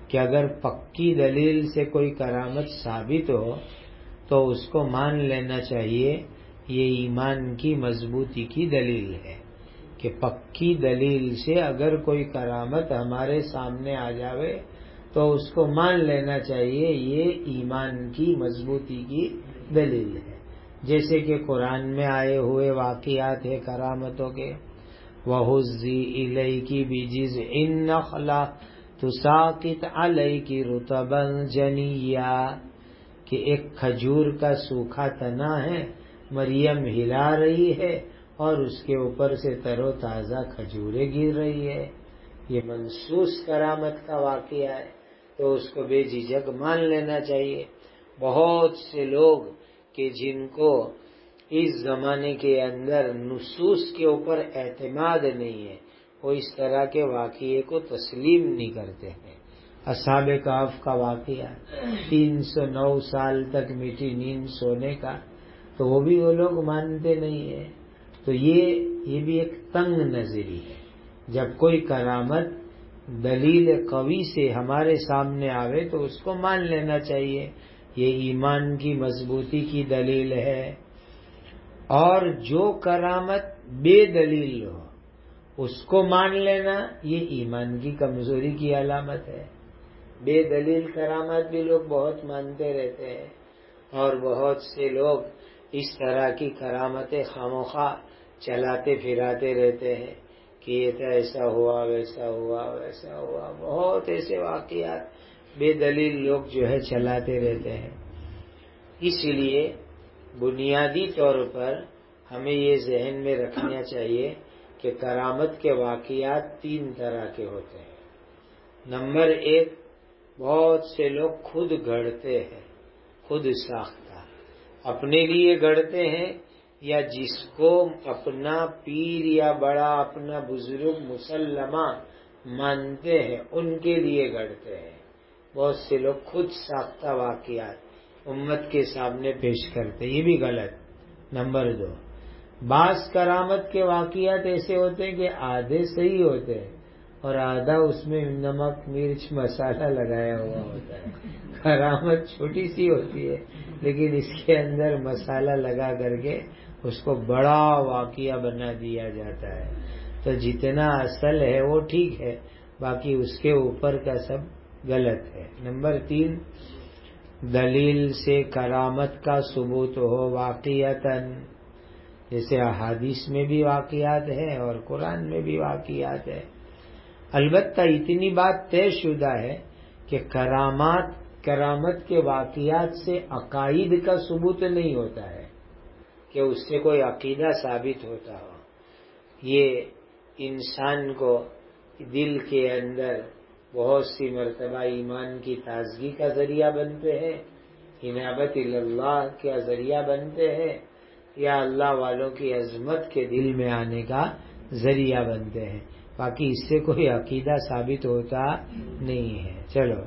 کہ اگر پکی دلیل سے کوئی کرامت ثابت ہو تو اس کو مان لینا چاہیے، یہ ایمان کی مضبوطی کی دلیل ہے کہ پکی دلیل سے اگر کوئی کرامت ہمارے سامنے آ جاوے تو اس کو مان لینا چاہیے، یہ ایمان کی مضبوطی کی دلیل ہے۔ جیسے کہ قرآن میں آئے ہوئے واقعات ہیں کرامتوں کے، وَهُزِّي إِلَيْكِ بِجِذْعِ النَّخْلَةِ تُسَاقِطْ عَلَيْكِ رُطَبًا جَنِيًّا، کہ ایک کھجور کا سوکھا تنا ہے، مریم ہلا رہی ہے اور اس کے اوپر سے تر و تازہ کھجوریں گر رہی ہے۔ یہ منصوص کرامت کا واقعہ ہے تو اس کو بے جھجک مان لینا چاہیے۔ بہت سے لوگ کہ جن کو اس زمانے کے اندر نصوص کے اوپر اعتماد نہیں ہے، وہ اس طرح کے واقعے کو تسلیم نہیں کرتے ہیں۔ اصحاب کہف کا واقعہ 309 سال تک میٹھی نیند سونے کا، تو وہ لوگ مانتے نہیں ہیں۔ تو یہ بھی ایک تنگ نظری ہے۔ جب کوئی کرامت دلیل قوی سے ہمارے سامنے آوے تو اس کو مان لینا چاہیے، یہ ایمان کی مضبوطی کی دلیل ہے۔ اور جو کرامت بے دلیل ہو اس کو مان لینا یہ ایمان کی کمزوری کی علامت ہے۔ بے دلیل کرامت بھی لوگ بہت مانتے رہتے ہیں، اور بہت سے لوگ اس طرح کی کرامتیں خاموخواہ چلاتے پھراتے رہتے ہیں کہ یہ تو ایسا ہوا ویسا ہوا ویسا ہوا، بہت ایسے واقعات بے دلیل لوگ جو ہے چلاتے رہتے ہیں۔ اس لیے بنیادی طور پر ہمیں یہ ذہن میں رکھنا چاہیے کہ کرامت کے واقعات 3 طرح کے ہوتے ہیں۔ نمبر 1، بہت سے لوگ خود گڑھتے ہیں، خود ساختہ اپنے لیے گڑھتے ہیں، یا جس کو اپنا پیر یا بڑا اپنا بزرگ مسلمہ مانتے ہیں ان کے لیے گڑھتے ہیں۔ بہت سے لوگ خود ساختہ واقعات امت کے سامنے پیش کرتے، یہ بھی غلط۔ نمبر 2، بعض کرامت کے واقعات ایسے ہوتے ہیں کہ آدھے صحیح ہوتے ہیں اور آدھا اس میں نمک مرچ مسالہ لگایا ہوا ہوتا ہے۔ کرامت چھوٹی سی ہوتی ہے لیکن اس کے اندر مسالہ لگا کر کے اس کو بڑا واقعہ بنا دیا جاتا ہے۔ تو جتنا اصل ہے وہ ٹھیک ہے، باقی اس کے اوپر کا سب غلط ہے۔ نمبر 3، دلیل سے کرامت کا ثبوت ہو واقعتاً، جیسے احادیث میں بھی واقعات ہیں اور قرآن میں بھی واقعات ہیں۔ البتہ اتنی بات طے شدہ ہے کہ کرامت کے واقعات سے عقائد کا ثبوت نہیں ہوتا ہے کہ اس سے کوئی عقیدہ ثابت ہوتا ہو۔ یہ انسان کو دل کے اندر بہت سی مرتبہ ایمان کی تازگی کا ذریعہ بنتے ہیں، انابت اللہ کا ذریعہ بنتے ہیں، یا اللہ والوں کی عظمت کے دل میں آنے کا ذریعہ بنتے ہیں، باقی اس سے کوئی عقیدہ ثابت ہوتا نہیں ہے۔ چلو،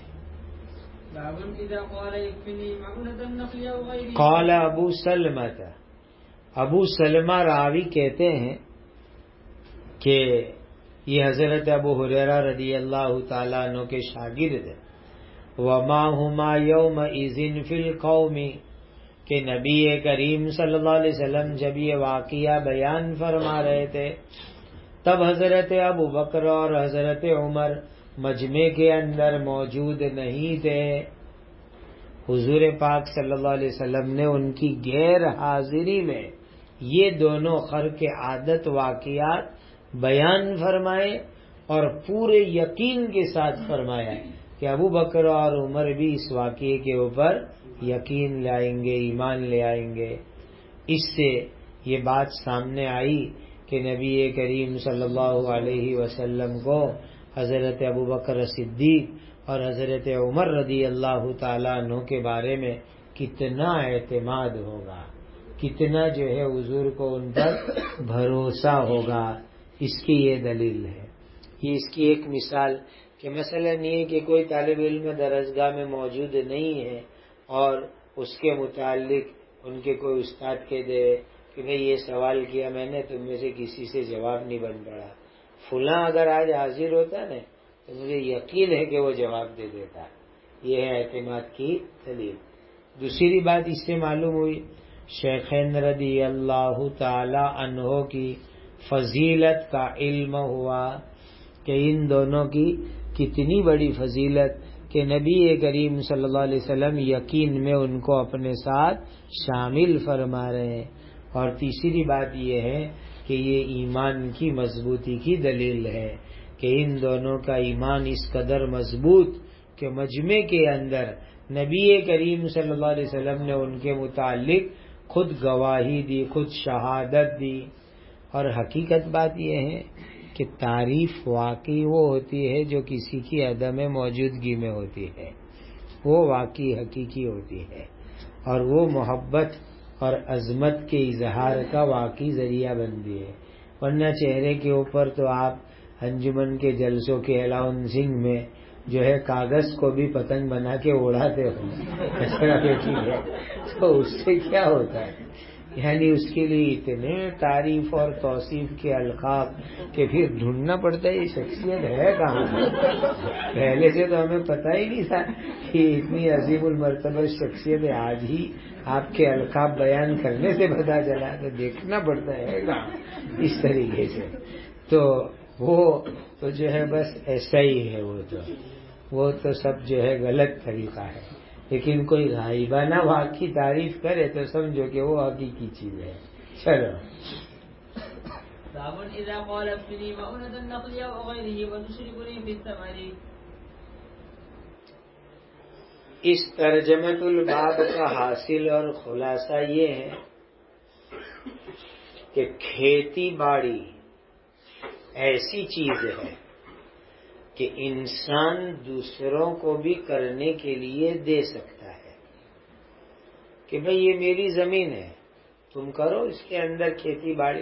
قال ابو سلمہ، ابو سلمہ راوی کہتے ہیں کہ یہ حضرت ابو ہریرہ رضی اللہ تعالیٰ عنہ کے شاگرد ہیں۔ وما ہما یومئذ فی القوم، کہ نبی کریم صلی اللہ علیہ وسلم جب یہ واقعہ بیان فرما رہے تھے تب حضرت ابو بکر اور حضرت عمر مجمع کے اندر موجود نہیں تھے۔ حضور پاک صلی اللہ علیہ وسلم نے ان کی غیر حاضری میں یہ دونوں خرق عادت واقعات بیان فرمائے اور پورے یقین کے ساتھ فرمایا کہ ابو بکر اور عمر بھی اس واقعے کے اوپر یقین لائیں گے، ایمان لے آئیں گے۔ اس سے یہ بات سامنے آئی کہ نبی کریم صلی اللہ علیہ وسلم کو حضرت ابو بکر صدیق اور حضرت عمر رضی اللہ تعالیٰ عنہ کے بارے میں کتنا اعتماد ہوگا، کتنا جو ہے حضور کو ان پر بھروسہ ہوگا، اس کی یہ دلیل ہے۔ یہ اس کی ایک مثال کہ مثلا یہ کہ کوئی طالب علم درسگاہ میں موجود نہیں ہے اور اس کے متعلق ان کے کوئی استاد کہہ دے کہ بھئی یہ سوال کیا میں نے، تم میں سے کسی سے جواب نہیں بن پڑا۔ فلاں اگر آج حاضر ہوتا نا تو مجھے یقین ہے کہ وہ جواب دے دیتا. یہ ہے اعتماد کی دلیل. دوسری بات اس سے معلوم ہوئی شیخین رضی اللہ تعالی عنہ کی فضیلت کا علم ہوا کہ ان دونوں کی کتنی بڑی فضیلت کہ نبی کریم صلی اللہ علیہ وسلم یقین میں ان کو اپنے ساتھ شامل فرما رہے ہیں. اور تیسری بات یہ ہے کہ یہ ایمان کی مضبوطی کی دلیل ہے کہ ان دونوں کا ایمان اس قدر مضبوط کہ مجمع کے اندر نبی کریم صلی اللہ علیہ وسلم نے ان کے متعلق خود گواہی دی، خود شہادت دی. اور حقیقت بات یہ ہے کہ تعریف واقعی وہ ہوتی ہے جو کسی کی عدم موجودگی میں ہوتی ہے، وہ واقعی حقیقی ہوتی ہے، اور وہ محبت اور عظمت کے اظہار کا واقعی ذریعہ بنتی ہے. ورنہ چہرے کے اوپر تو آپ انجمن کے جلسوں کے الاؤنسنگ میں جو ہے کاغذ کو بھی پتنگ بنا کے اڑاتے ہو، تو اس سے کیا ہوتا ہے؟ یعنی اس کے لیے اتنے تعریف اور توصیف کے القاب کہ پھر ڈھونڈنا پڑتا ہے یہ شخصیت ہے کہاں. پہلے سے تو ہمیں پتہ ہی نہیں تھا کہ اتنی عظیم المرتبہ شخصیت ہے. آج ہی آپ کے القاب بیان کرنے سے پتہ چلا، تو دیکھنا پڑتا ہے کہاں. اس طریقے سے تو وہ تو جو ہے بس ایسا ہی ہے. وہ تو سب جو ہے غلط طریقہ ہے. لیکن کوئی غائبانہ واقعی تعریف کرے تو سمجھو کہ وہ حقیقی چیز ہے. چلو اس ترجمۃ الباب کا حاصل اور خلاصہ یہ ہے کہ کھیتی باڑی ایسی چیز ہے کہ انسان دوسروں کو بھی کرنے کے لیے دے سکتا ہے کہ بھئی یہ میری زمین ہے، تم کرو اس کے اندر کھیتی باڑی،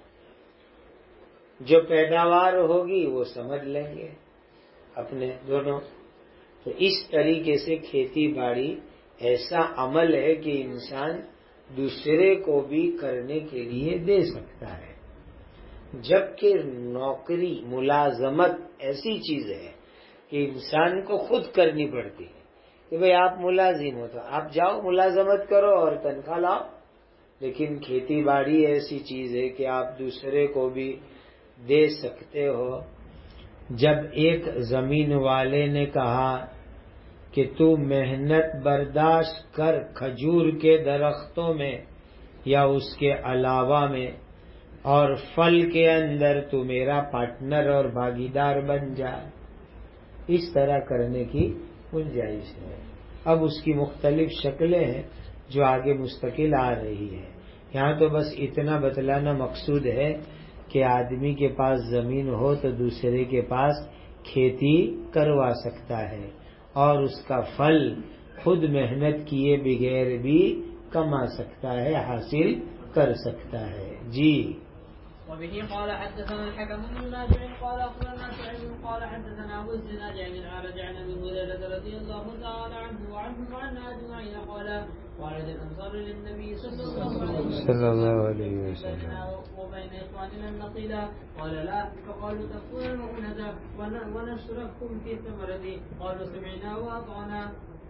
جو پیداوار ہوگی وہ سمجھ لیں گے اپنے دونوں. تو اس طریقے سے کھیتی باڑی ایسا عمل ہے کہ انسان دوسرے کو بھی کرنے کے لیے دے سکتا ہے. جبکہ نوکری ملازمت ایسی چیز ہے کہ انسان کو خود کرنی پڑتی ہے کہ بھئی آپ ملازم ہو تو آپ جاؤ ملازمت کرو اور تنخواہ لاؤ. لیکن کھیتی باڑی ایسی چیز ہے کہ آپ دوسرے کو بھی دے سکتے ہو. جب ایک زمین والے نے کہا کہ تو محنت برداشت کر کھجور کے درختوں میں یا اس کے علاوہ میں، اور پھل کے اندر تو میرا پارٹنر اور بھاگیدار بن جا، اس طرح کرنے کی گنجائش ہے. اب اس کی مختلف شکلیں ہیں جو آگے مستقل آ رہی ہے. یہاں تو بس اتنا بتلانا مقصود ہے کہ آدمی کے پاس زمین ہو تو دوسرے کے پاس کھیتی کروا سکتا ہے اور اس کا پھل خود محنت کیے بغیر بھی کما سکتا ہے، حاصل کر سکتا ہے. جی وبه قال حدثنا الحكم بن نافع قال اخبرنا سعيد قال حدثنا ابو الزناد عن الأعرج عن ابي هريره رضي الله تعالى عنه وعنهم وعنا اجمعين قال الانصار للنبي صلى الله عليه وسلم وبين اخواننا النقيلا قال لا، فقالوا تكفون المؤنه ونشرككم في الثمره قالوا سمعنا واطعنا.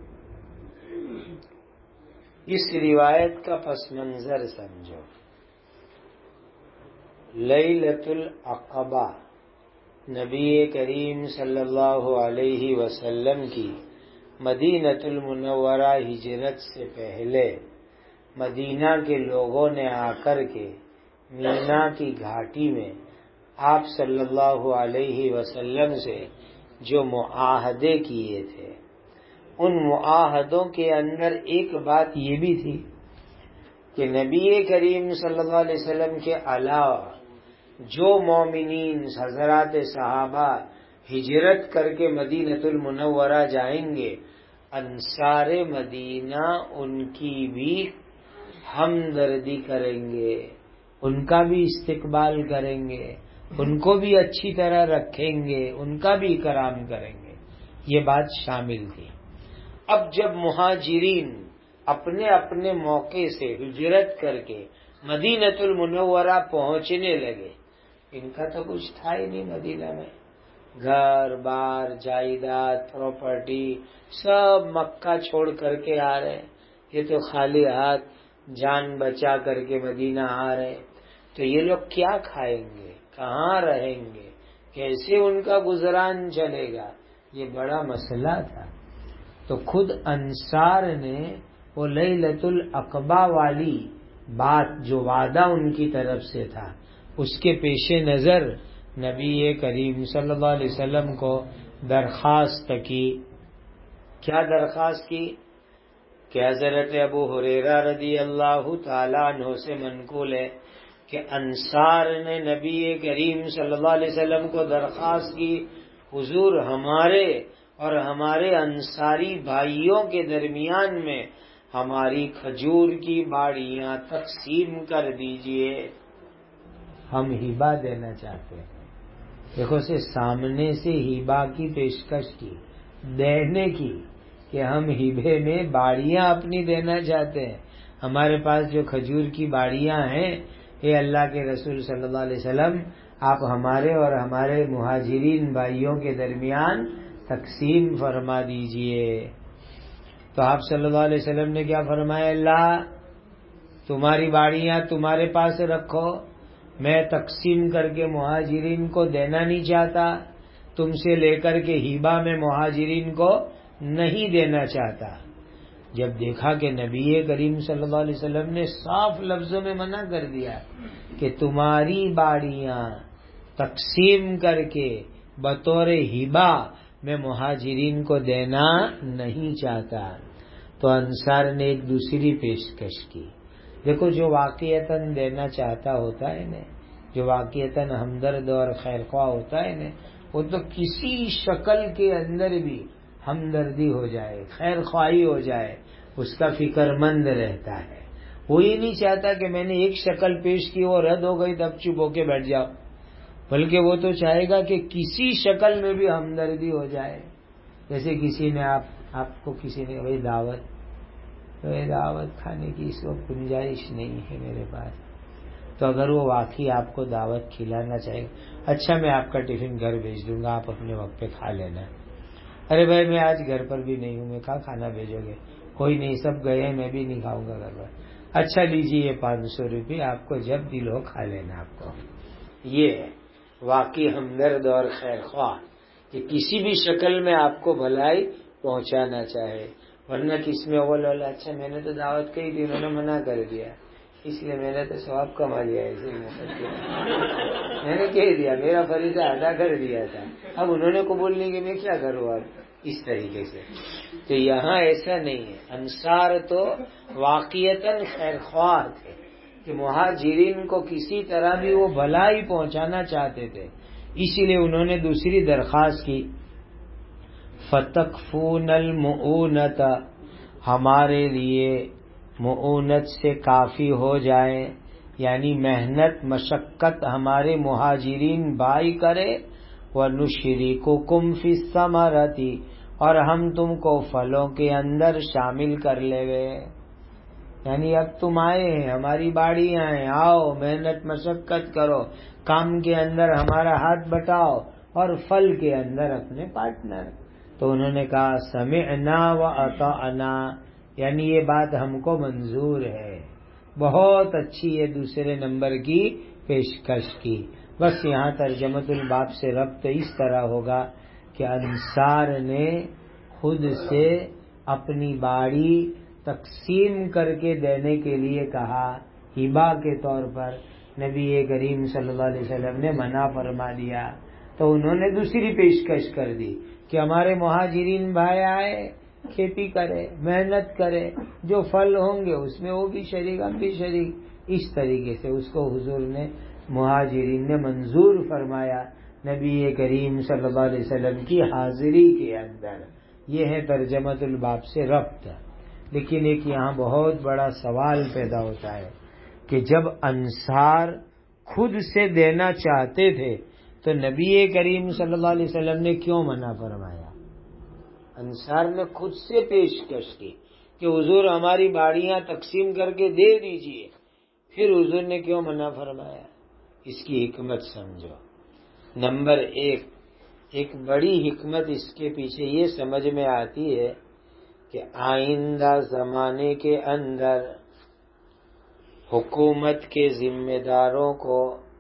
اس روایت کا پس منظر سمجھو. لیلۃ العقبہ نبی کریم صلی اللہ علیہ وسلم کی مدینۃ المنورہ ہجرت سے پہلے مدینہ کے لوگوں نے آ کر کے مینا کی گھاٹی میں آپ صلی اللہ علیہ وسلم سے جو معاہدے کیے تھے، ان معاہدوں کے اندر ایک بات یہ بھی تھی کہ نبی کریم صلی اللہ علیہ وسلم کے علاوہ جو مومنین حضرات صحابہ ہجرت کر کے مدینۃ المنورہ جائیں گے، انصار مدینہ ان کی بھی ہمدردی کریں گے، ان کا بھی استقبال کریں گے، ان کو بھی اچھی طرح رکھیں گے، ان کا بھی اکرام کریں گے. یہ بات شامل تھی. اب جب مہاجرین اپنے اپنے موقع سے ہجرت کر کے مدینۃ المنورہ پہنچنے لگے، ان کا تو کچھ تھا ہی نہیں مدینہ میں، گھر بار جائیداد پراپرٹی سب مکہ چھوڑ کر کے آ رہے، یہ تو خالی ہاتھ جان بچا کر کے مدینہ آ رہے، تو یہ لوگ کیا کھائیں گے، کہاں رہیں گے، کیسے ان کا گزران چلے گا، یہ بڑا مسئلہ تھا۔ تو خود انصار نے وہ لیلۃ العقبہ والی بات جو وعدہ ان کی طرف سے تھا اس کے پیش نظر نبی کریم صلی اللہ علیہ وسلم کو درخواست کی۔ کیا درخواست کی کہ حضرت ابو ہریرہ رضی اللہ تعالیٰ عنہ سے منقول ہے کہ انصار نے نبی کریم صلی اللہ علیہ وسلم کو درخواست کی، حضور ہمارے اور ہمارے انصاری بھائیوں کے درمیان میں ہماری کھجور کی باڑیاں تقسیم کر دیجئے، ہم ہبہ دینا چاہتے ہیں۔ دیکھو سے سامنے سے ہبہ کی پیشکش کی، دینے کی، کہ ہم ہبے میں باڑیاں اپنی دینا چاہتے ہیں، ہمارے پاس جو کھجور کی باڑیاں ہیں، اے اللہ کے رسول صلی اللہ علیہ وسلم آپ ہمارے اور ہمارے مہاجرین بھائیوں کے درمیان تقسیم فرما دیجئے۔ تو آپ صلی اللہ علیہ وسلم نے کیا فرمایا، اللہ تمہاری باڑیاں تمہارے پاس رکھو، میں تقسیم کر کے مہاجرین کو دینا نہیں چاہتا، تم سے لے کر کے ہبہ میں مہاجرین کو نہیں دینا چاہتا۔ جب دیکھا کہ نبی کریم صلی اللہ علیہ وسلم نے صاف لفظوں میں منع کر دیا کہ تمہاری باڑیاں تقسیم کر کے بطور ہبہ میں مہاجرین کو دینا نہیں چاہتا، تو انصار نے ایک دوسری پیشکش کی۔ دیکھو جو واقعتاً دینا چاہتا ہوتا ہے نا، جو واقعتاً ہمدرد اور خیرخواہ ہوتا ہے نا، وہ تو کسی شکل کے اندر بھی ہمدردی ہو جائے، خیر خواہی ہو جائے، اس کا فکر مند رہتا ہے۔ وہ یہ نہیں چاہتا کہ میں نے ایک شکل پیش کی وہ رد ہو گئی تب چپ ہو کے بیٹھ جاؤ، بلکہ وہ تو چاہے گا کہ کسی شکل میں بھی ہمدردی ہو جائے۔ جیسے کسی نے آپ کو کسی نے بھائی دعوت کھانے کی اس وقت گنجائش نہیں ہے میرے پاس، تو اگر وہ واقعی آپ کو دعوت کھلانا چاہے گا، اچھا میں آپ کا ٹفن گھر بھیج دوں گا، آپ اپنے وقت پہ کھا لینا۔ ارے بھائی میں آج گھر پر بھی نہیں ہوں، میں کہاں کھانا بھیجو گے، کوئی نہیں سب گئے ہیں، میں بھی نہیں کھاؤں گا گھر پر، اچھا لیجیے یہ 500 روپے، آپ کو جب دل ہو کھا لینا آپ کو۔ یہ ہے واقعی ہمدرد اور خیر خواہ کہ کسی بھی شکل میں آپ کو بھلائی پہنچانا چاہے، ورنہ کس میں اول اچھا میں نے تو دعوت کہی تھی انہوں نے منع کر دیا، اس لیے میں نے تو ثواب کما لیا، اسے میں نے کہہ دیا میرا فریضہ ادا کر دیا تھا، اب انہوں نے قبول نہیں کہ میں کیا کروں اب، اس طریقے سے۔ تو یہاں ایسا نہیں ہے، انصار تو واقعتاً خیر خواہ تھے کہ مہاجرین کو کسی طرح بھی وہ بھلائی پہنچانا چاہتے تھے، اسی لیے انہوں نے دوسری درخواست کی، فَتَكْفُونَ الْمُؤُونَةَ ہمارے لیے مؤونت سے کافی ہو جائے، یعنی محنت مشقت ہمارے مہاجرین بھائی کرے، وَنُشْرِكُكُمْ فِي الثَّمَرَةِ اور ہم تم کو پھلوں کے اندر شامل کر لے گئے، یعنی اب تم آئے ہیں ہماری باڑیاں ہیں، آؤ محنت مشقت کرو، کام کے اندر ہمارا ہاتھ بٹاؤ اور پھل کے اندر اپنے پارٹنر۔ تو انہوں نے کہا سمعنا وَأَطَعْنَا، یعنی یہ بات ہم کو منظور ہے، بہت اچھی یہ دوسرے نمبر کی پیشکش کی۔ بس یہاں ترجمۃ الباب سے ربط اس طرح ہوگا کہ انصار نے خود سے اپنی باڑی تقسیم کر کے دینے کے لیے کہا، ہبہ کے طور پر نبی کریم صلی اللہ علیہ وسلم نے منع فرما دیا، تو انہوں نے دوسری پیشکش کر دی کہ ہمارے مہاجرین بھائی آئے، کھیتی کرے، محنت کرے، جو پھل ہوں گے اس میں وہ بھی شریک ہم بھی شریک، اس طریقے سے اس کو حضور نے مہاجرین نے منظور فرمایا نبی کریم صلی اللہ علیہ وسلم کی حاضری کے اندر۔ یہ ہے ترجمۃ الباب سے ربط۔ لیکن ایک یہاں بہت بڑا سوال پیدا ہوتا ہے کہ جب انصار خود سے دینا چاہتے تھے تو نبی کریم صلی اللہ علیہ وسلم نے کیوں منع فرمایا؟ انصار نے خود سے پیشکش کی کہ حضور ہماری باڑیاں تقسیم کر کے دے دیجئے، پھر حضور نے کیوں منع فرمایا؟ اس کی حکمت سمجھو۔ نمبر 1، ایک بڑی حکمت اس کے پیچھے یہ سمجھ میں آتی ہے کہ آئندہ زمانے کے اندر حکومت کے ذمہ داروں کو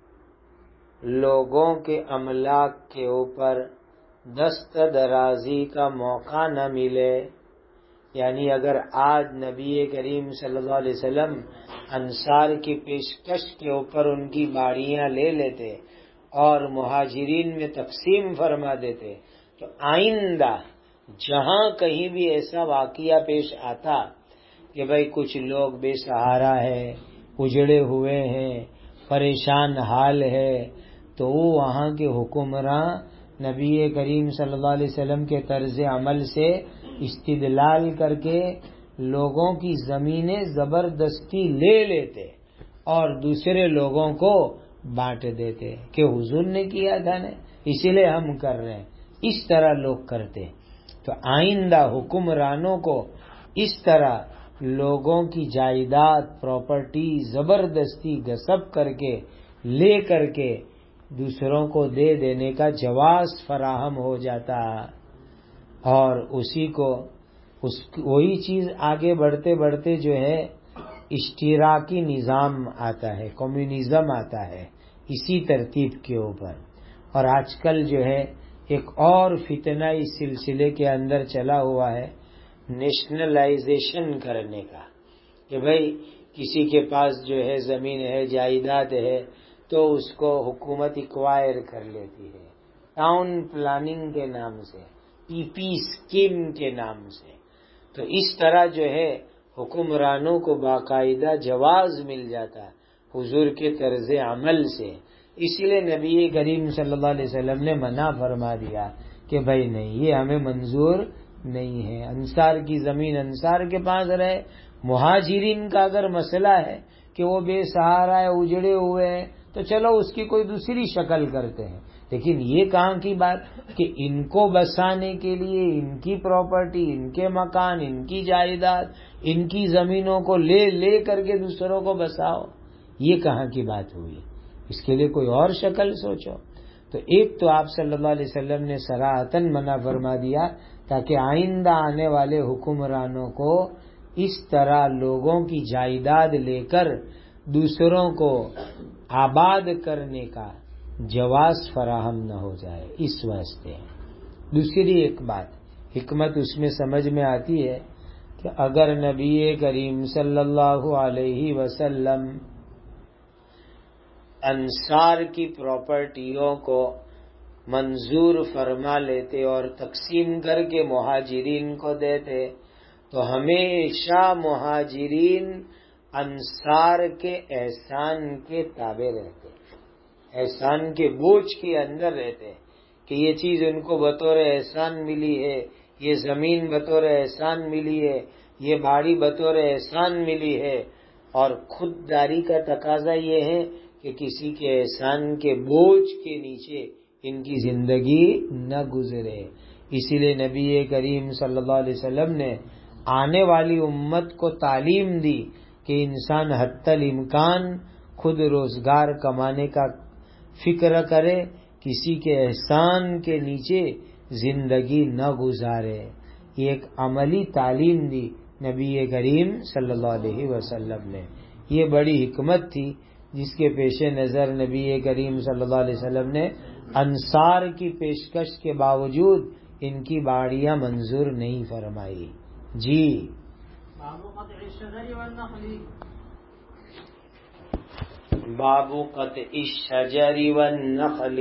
لوگوں کے املاک کے اوپر دست درازی کا موقع نہ ملے. یعنی اگر آج نبی کریم صلی اللہ علیہ وسلم انصار کی پیشکش کے اوپر ان کی باڑیاں لے لیتے اور مہاجرین میں تقسیم فرما دیتے، تو آئندہ جہاں کہیں بھی ایسا واقعہ پیش آتا کہ بھئی کچھ لوگ بے سہارا ہے، اجڑے ہوئے ہیں، پریشان حال ہے، تو وہ وہاں کے حکمراں نبی کریم صلی اللہ علیہ وسلم کے طرز عمل سے استدلال کر کے لوگوں کی زمینیں زبردستی لے لیتے اور دوسرے لوگوں کو بانٹ دیتے کہ حضور نے کیا تھا نا، اسی لیے ہم کر رہے ہیں. اس طرح لوگ کرتے. تو آئندہ حکمرانوں کو اس طرح لوگوں کی جائیداد پراپرٹی زبردستی غصب کر کے لے کر کے دوسروں کو دے دینے کا جواز فراہم ہو جاتا، اور اسی کو وہی چیز آگے بڑھتے بڑھتے جو ہے اشتراکی نظام آتا ہے، کمیونزم آتا ہے اسی ترتیب کے اوپر. اور آج کل جو ہے ایک اور فتنہ اس سلسلے کے اندر چلا ہوا ہے نیشنلائزیشن کرنے کا، کہ بھئی کسی کے پاس جو ہے زمین ہے، جائیداد ہے، تو اس کو حکومت ایکوائر کر لیتی ہے ٹاؤن پلاننگ کے نام سے، پی پی اسکیم کے نام سے. تو اس طرح جو ہے حکمرانوں کو باقاعدہ جواز مل جاتا حضور کے طرز عمل سے. اس لیے نبی کریم صلی اللہ علیہ وسلم نے منع فرما دیا کہ بھائی نہیں، یہ ہمیں منظور نہیں ہے. انصار کی زمین انصار کے پاس رہے. مہاجرین کا اگر مسئلہ ہے کہ وہ بے سہارا ہے، اجڑے ہوئے ہیں، تو چلو اس کی کوئی دوسری شکل کرتے ہیں. لیکن یہ کہاں کی بات کہ ان کو بسانے کے لیے ان کی پراپرٹی، ان کے مکان، ان کی جائیداد، ان کی زمینوں کو لے لے کر کے دوسروں کو بساؤ، یہ کہاں کی بات ہوئی؟ اس کے لیے کوئی اور شکل سوچو. تو ایک تو آپ صلی اللہ علیہ وسلم نے صراحتاً منع فرما دیا تاکہ آئندہ آنے والے حکمرانوں کو اس طرح لوگوں کی جائیداد لے کر دوسروں کو آباد کرنے کا جواز فراہم نہ ہو جائے. اس واسطے دوسری ایک بات حکمت اس میں سمجھ میں آتی ہے کہ اگر نبی کریم صلی اللہ علیہ وسلم انصار کی پراپرٹیوں کو منظور فرما لیتے اور تقسیم کر کے مہاجرین کو دیتے، تو ہمیشہ مہاجرین انصار کے احسان کے تابع رہتے، احسان کے بوجھ کے اندر رہتے کہ یہ چیز ان کو بطور احسان ملی ہے، یہ زمین بطور احسان ملی ہے، یہ باڑی بطور احسان ملی ہے. اور خودداری کا تقاضا یہ ہے کہ کسی کے احسان کے بوجھ کے نیچے ان کی زندگی نہ گزرے. اسی لیے نبی کریم صلی اللہ علیہ وسلم نے آنے والی امت کو تعلیم دی کہ انسان حتی الامکان خود روزگار کمانے کا فکر کرے، کسی کے احسان کے نیچے زندگی نہ گزارے. یہ ایک عملی تعلیم دی نبی کریم صلی اللہ علیہ وسلم نے. یہ بڑی حکمت تھی جس کے پیش نظر نبی کریم صلی اللہ علیہ وسلم نے انصار کی پیشکش کے باوجود ان کی باڑیاں منظور نہیں فرمائی. جی باب قطع الشجر والنخل.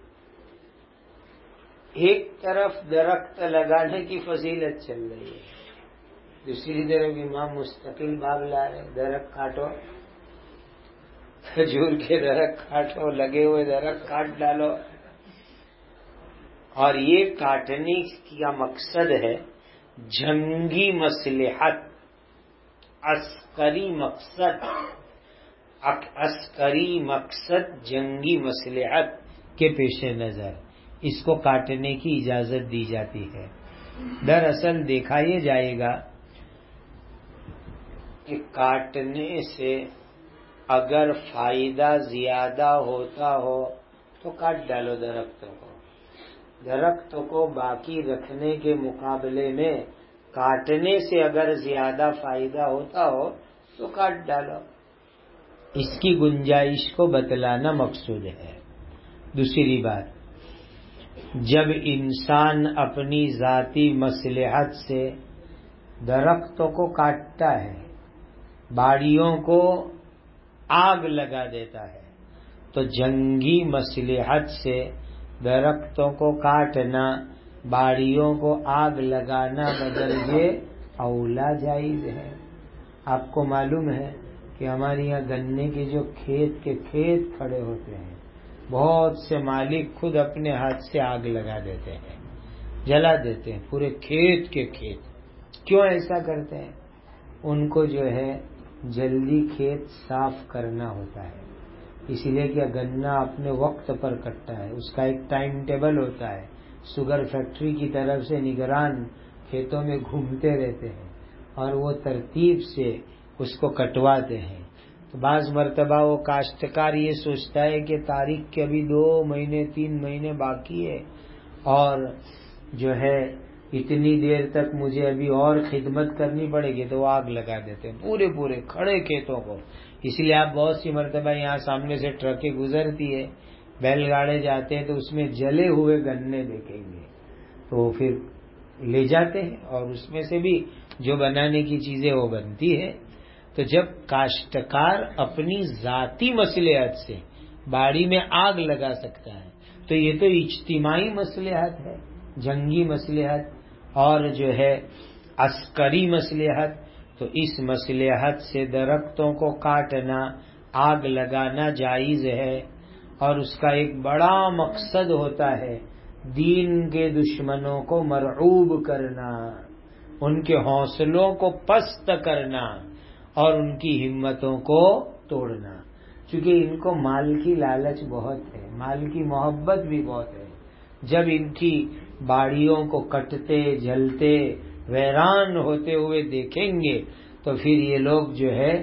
ایک طرف درخت لگانے کی فضیلت چل رہی ہے، دوسری طرف امام مستقل باب لا رہے، درخت کاٹو، کھجور کے درخت کاٹو، لگے ہوئے درخت کاٹ ڈالو. اور یہ کاٹنے کا مقصد ہے جنگی مصلحت، عسکری مقصد جنگی مصلحت کے پیش نظر اس کو کاٹنے کی اجازت دی جاتی ہے. دراصل دیکھا یہ جائے گا کہ کاٹنے سے اگر فائدہ زیادہ ہوتا ہو تو کاٹ ڈالو درختوں کو، درختوں کو باقی رکھنے کے مقابلے میں کاٹنے سے اگر زیادہ فائدہ ہوتا ہو تو کاٹ ڈالو. اس کی گنجائش کو بتلانا مقصود ہے. دوسری بات، جب انسان اپنی ذاتی مصلحت سے درختوں کو کاٹتا ہے، باڑیوں کو آگ لگا دیتا ہے، تو جنگی مصلحت سے درختوں کو کاٹنا، باڑیوں کو آگ لگانا بدرجے اولا جائز ہے. آپ کو معلوم ہے کہ ہمارے یہاں گنے کے جو کھیت کھڑے ہوتے ہیں، بہت سے مالک خود اپنے ہاتھ سے آگ لگا دیتے ہیں، جلا دیتے ہیں پورے کھیت کے کھیت. کیوں ایسا کرتے ہیں؟ ان کو جو ہے جلدی کھیت صاف کرنا ہوتا ہے، اس لیے کہ گنا اپنے وقت پر کٹتا ہے، اس کا ایک ٹائم ٹیبل ہوتا ہے. شوگر فیکٹری کی طرف سے نگران کھیتوں میں گھومتے رہتے ہیں اور وہ ترتیب سے اس کو کٹواتے ہیں. تو بعض مرتبہ وہ کاشتکار یہ سوچتا ہے کہ تاریخ کے ابھی 2 مہینے 3 مہینے باقی ہے اور جو ہے اتنی دیر تک مجھے ابھی اور خدمت کرنی پڑے گی، تو وہ آگ لگا دیتے ہیں پورے کھڑے کھیتوں کو. اس لیے آپ بہت سی مرتبہ یہاں سامنے سے ٹرکیں گزرتی ہے، بیل گاڑے جاتے ہیں تو اس میں جلے ہوئے گنے دیکھیں گے، تو پھر لے جاتے ہیں اور اس میں سے بھی جو بنانے کی چیزیں وہ بنتی ہے. تو جب کاشتکار اپنی ذاتی مصلحت سے باڑی میں آگ لگا سکتا ہے تو یہ تو اجتماعی مصلحت ہے، جنگی مصلحت اور جو ہے عسکری مصلحت. تو اس مصلحت سے درختوں کو کاٹنا، آگ لگانا جائز ہے. اور اس کا ایک بڑا مقصد ہوتا ہے دین کے دشمنوں کو مرعوب کرنا، ان کے حوصلوں کو پست کرنا اور ان کی ہمتوں کو توڑنا. چونکہ ان کو مال کی لالچ بہت ہے، مال کی محبت بھی بہت ہے. جب ان کی باڑیوں کو کٹتے جلتے ویران ہوتے ہوئے دیکھیں گے تو پھر یہ لوگ جو ہے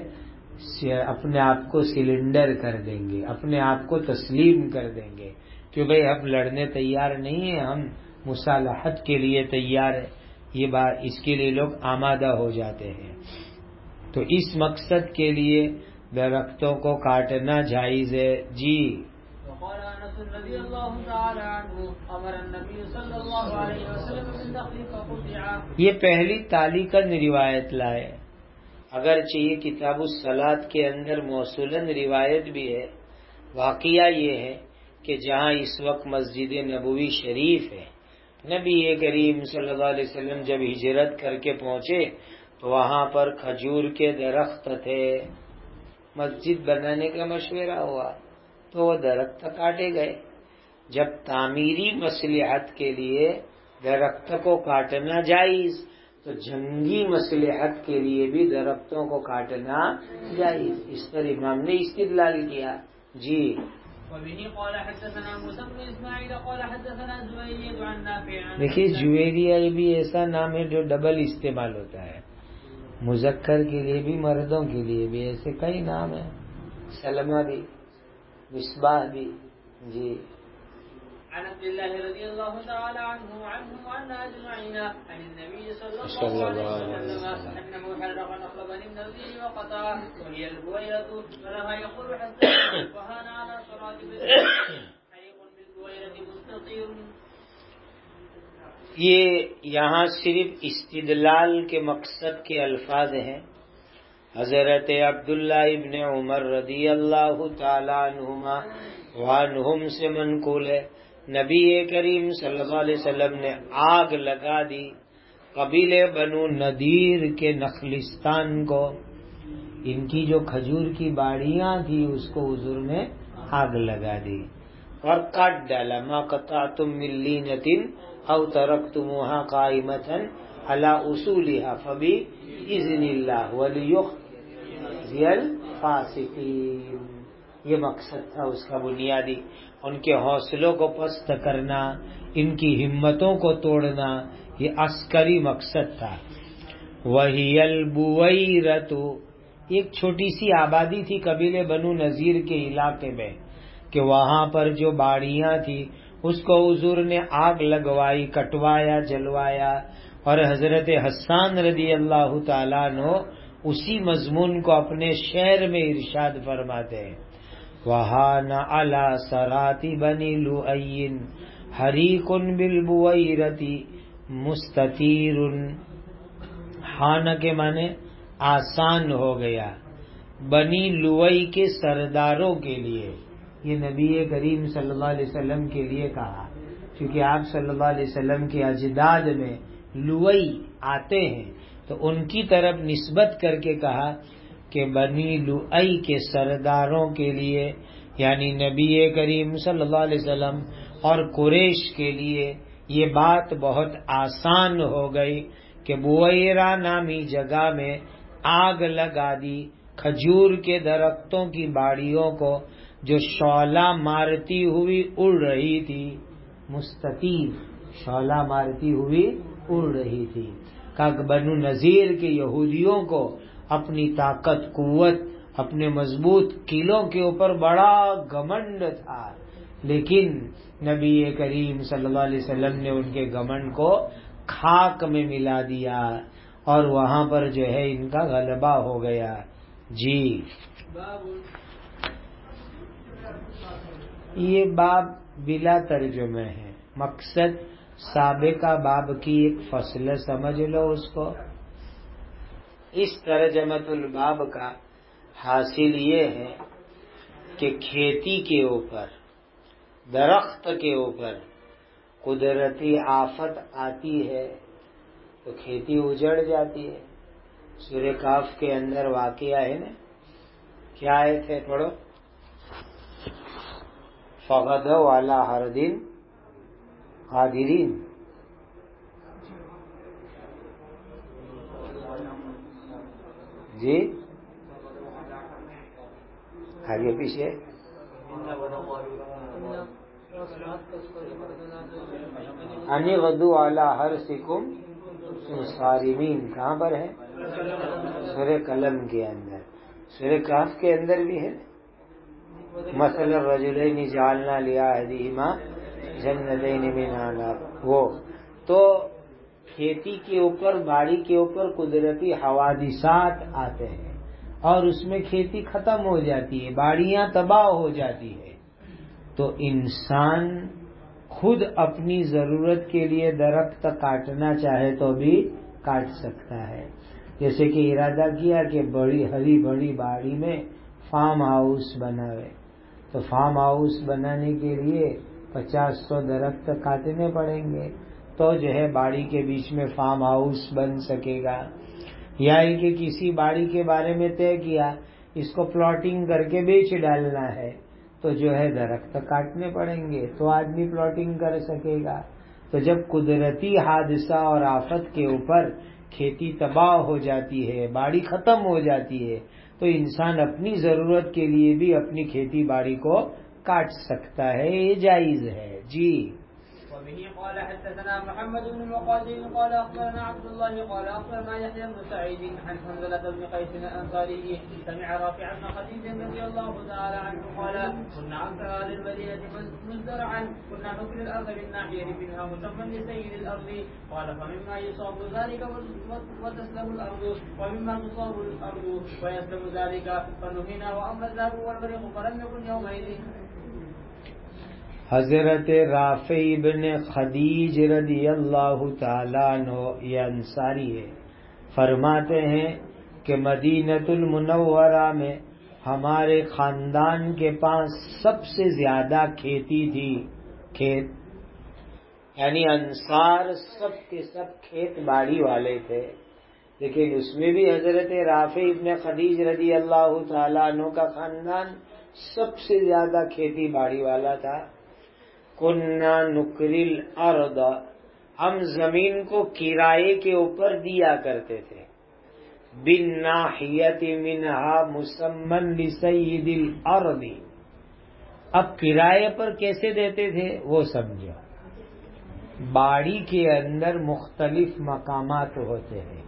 اپنے آپ کو سلنڈر کر دیں گے، اپنے آپ کو تسلیم کر دیں گے کہ بھئی ہم لڑنے تیار نہیں ہیں، ہم مصالحت کے لیے تیار ہیں. یہ بات اس کے لیے لوگ آمادہ ہو جاتے ہیں. تو اس مقصد کے لیے درختوں کو کاٹنا جائز ہے. جی. وقال انس رضی اللہ تعالی عنہ امر النبی صلی اللہ علیہ وسلم بالنخل فقطع. یہ پہلی تعلیقاً روایت لائے، اگرچہ یہ کتاب الصلاۃ کے اندر موصولاً روایت بھی ہے. واقعہ یہ ہے کہ جہاں اس وقت مسجد نبوی شریف ہے، نبی کریم صلی اللہ علیہ وسلم جب ہجرت کر کے پہنچے تو وہاں پر کھجور کے درخت تھے. مسجد بنانے کا مشورہ ہوا تو وہ درخت کاٹے گئے. جب تعمیری مصلحت کے لیے درخت کو کاٹنا جائز تو جنگی مصلحت کے لیے بھی درختوں کو کاٹنا جائز. اس پر امام نے استدلال کیا. جی. وبه قال حدثنا موسى بن اسماعيل قال حدثنا زهير عن نافع. دیکھیے جویریہ بھی ایسا نام ہے جو ڈبل استعمال ہوتا ہے، مذکر کے لیے بھی مردوں کے لیے بھی. ایسے کئی نام ہیں، سلمہ بھی، مصباح بھی. جی. عن عبد الله رضي الله تعالى عنه وعن اجمعين عن النبي صلى الله عليه وسلم انه حرق نخل بني النضير وقطعه وهي البويرة فلها يقول حتى فهان على صراط حريق بالبويرة مستطير. یہ یہاں صرف استدلال کے مقصد کے الفاظ ہیں. حضرت عبداللہ ابن عمر رضی اللہ تعالی عنہما وعنہم سے منقول ہے، نبی کریم صلی اللہ علیہ وسلم نے آگ لگا دی قبیلے بنو نذیر کے نخلستان کو. ان کی جو کھجور کی باڑیاں تھی اس کو حضور نے آگ لگا دی اور کاٹ ڈالا. ما قطعتم من لینۃ او ترکتموها قائمۃ علی اصولها فباذن اللہ ولیخزی الفاسقین. یہ مقصد تھا اس کا بنیادی، ان کے حوصلوں کو پست کرنا، ان کی ہمتوں کو توڑنا، یہ عسکری مقصد تھا. وہی البویرۃ، ایک چھوٹی سی آبادی تھی قبیلے بنو نذیر کے علاقے میں کہ وہاں پر جو باڑیاں تھی اس کو حضور نے آگ لگوائی، کٹوایا، جلوایا، اور حضرت حسان رضی اللہ تعالیٰ عنہ اسی مضمون کو اپنے شعر میں ارشاد فرماتے ہیں، وَحَانَ عَلَى صَرَاتِ بَنِي لُؤَيٍّ حَرِيقٌ بِالْبُوَيْرَةِ مُسْتَطِيرٌ۔ حان کے معنی آسان ہو گیا، بنی لوئی کے سرداروں کے لیے، یہ نبی کریم صلی اللہ علیہ وسلم کے لیے کہا، کیونکہ آپ صلی اللہ علیہ وسلم کے اجداد میں لوئی آتے ہیں تو ان کی طرف نسبت کر کے کہا کہ بنی لوئی کے سرداروں کے لیے، یعنی نبی کریم صلی اللہ علیہ وسلم اور قریش کے لیے یہ بات بہت آسان ہو گئی کہ بویرہ نامی جگہ میں آگ لگا دی، کھجور کے درختوں کی باڑیوں کو جو شعلہ مارتی ہوئی اڑ رہی تھی، مستطیل شعلہ مارتی ہوئی اڑ رہی تھی۔ کہ بنو نذیر کے یہودیوں کو اپنی طاقت، قوت، اپنے مضبوط قلعوں کے اوپر بڑا گھمنڈ تھا، لیکن نبی کریم صلی اللہ علیہ وسلم نے ان کے گھمنڈ کو خاک میں ملا دیا اور وہاں پر جو ہے ان کا غلبہ ہو گیا۔ جی یہ باب بلا ترجمہ ہے، مقصد سابقہ باب کی ایک فصل سمجھ لو اس کو۔ اس ترجمۃ الباب کا حاصل یہ ہے کہ کھیتی کے اوپر، درخت کے اوپر قدرتی آفت آتی ہے تو کھیتی اجڑ جاتی ہے۔ سورہ کاف کے اندر واقعہ ہے نا، کیا آئے تھے پڑھو، فغدوا علی حرد قادرین، جی آگے پیچھے انی غدو علی حرثکم صارمین، کہاں پر ہے؟ سورہ قلم کے اندر، سورہ کہف کے اندر بھی ہے۔ مثل الرجلین جعلنا لأحدہما جنتین من اعناب، وہ تو کھیتی کے اوپر، باڑی کے اوپر قدرتی حوادثات آتے ہیں اور اس میں کھیتی ختم ہو جاتی ہے، باڑیاں تباہ ہو جاتی ہے، تو انسان خود اپنی ضرورت کے لیے درخت کاٹنا چاہے تو بھی کاٹ سکتا ہے۔ جیسے کہ ارادہ کیا کہ بڑی ہری بڑی باڑی میں فارم ہاؤس بناوے، تو فارم ہاؤس بنانے کے لیے 50-100 درخت کاٹنے پڑیں گے تو جو ہے باڑی کے بیچ میں فارم ہاؤس بن سکے گا۔ یا کہ کسی باڑی کے بارے میں طے کیا اس کو پلاٹنگ کر کے بیچ ڈالنا ہے تو جو ہے درخت کاٹنے پڑیں گے تو آدمی پلاٹنگ کر سکے گا۔ تو جب قدرتی حادثہ اور آفت کے اوپر کھیتی تباہ ہو جاتی ہے، باڑی ختم ہو جاتی ہے، تو انسان اپنی ضرورت کے لیے بھی اپنی کھیتی باڑی کو کاٹ سکتا ہے، یہ جائز ہے۔ جی وبه قال حدثنا محمد بن المقاتل قال اخبرنا عبد الله قال اخبرنا يحيى بن سعيد عن حنظلة بن قيس الانصاري سمع رافع بن خديج رضي الله تعالى عنه قال كنا اكثر اهل المدينة مزدرعا كنا نكل الارض بالناحية منها مسمى لسيد الارض قال فمما يصاب ذلك وتسلم الارض ومما تصاب الارض ويسلم ذلك فنهينا واما الذهب والبريق فلم يكن يومئذ۔ حضرت رافع بن خدیج رضی اللہ تعالیٰ عنہ یہ انصاری ہے، فرماتے ہیں کہ مدینۃ المنورہ میں ہمارے خاندان کے پاس سب سے زیادہ کھیتی تھی، کھیت یعنی انصار سب کے سب کھیت باڑی والے تھے، لیکن اس میں بھی حضرت رافع ابن خدیج رضی اللہ تعالیٰ عنہ کا خاندان سب سے زیادہ کھیتی باڑی والا تھا۔ کننا نکری الارض، ہم زمین کو کرائے کے اوپر دیا کرتے تھے، بالناحیۃ منہا مسمن لسید الارض، اب کرائے پر کیسے دیتے تھے وہ سمجھو۔ باڑی کے اندر مختلف مقامات ہوتے ہیں،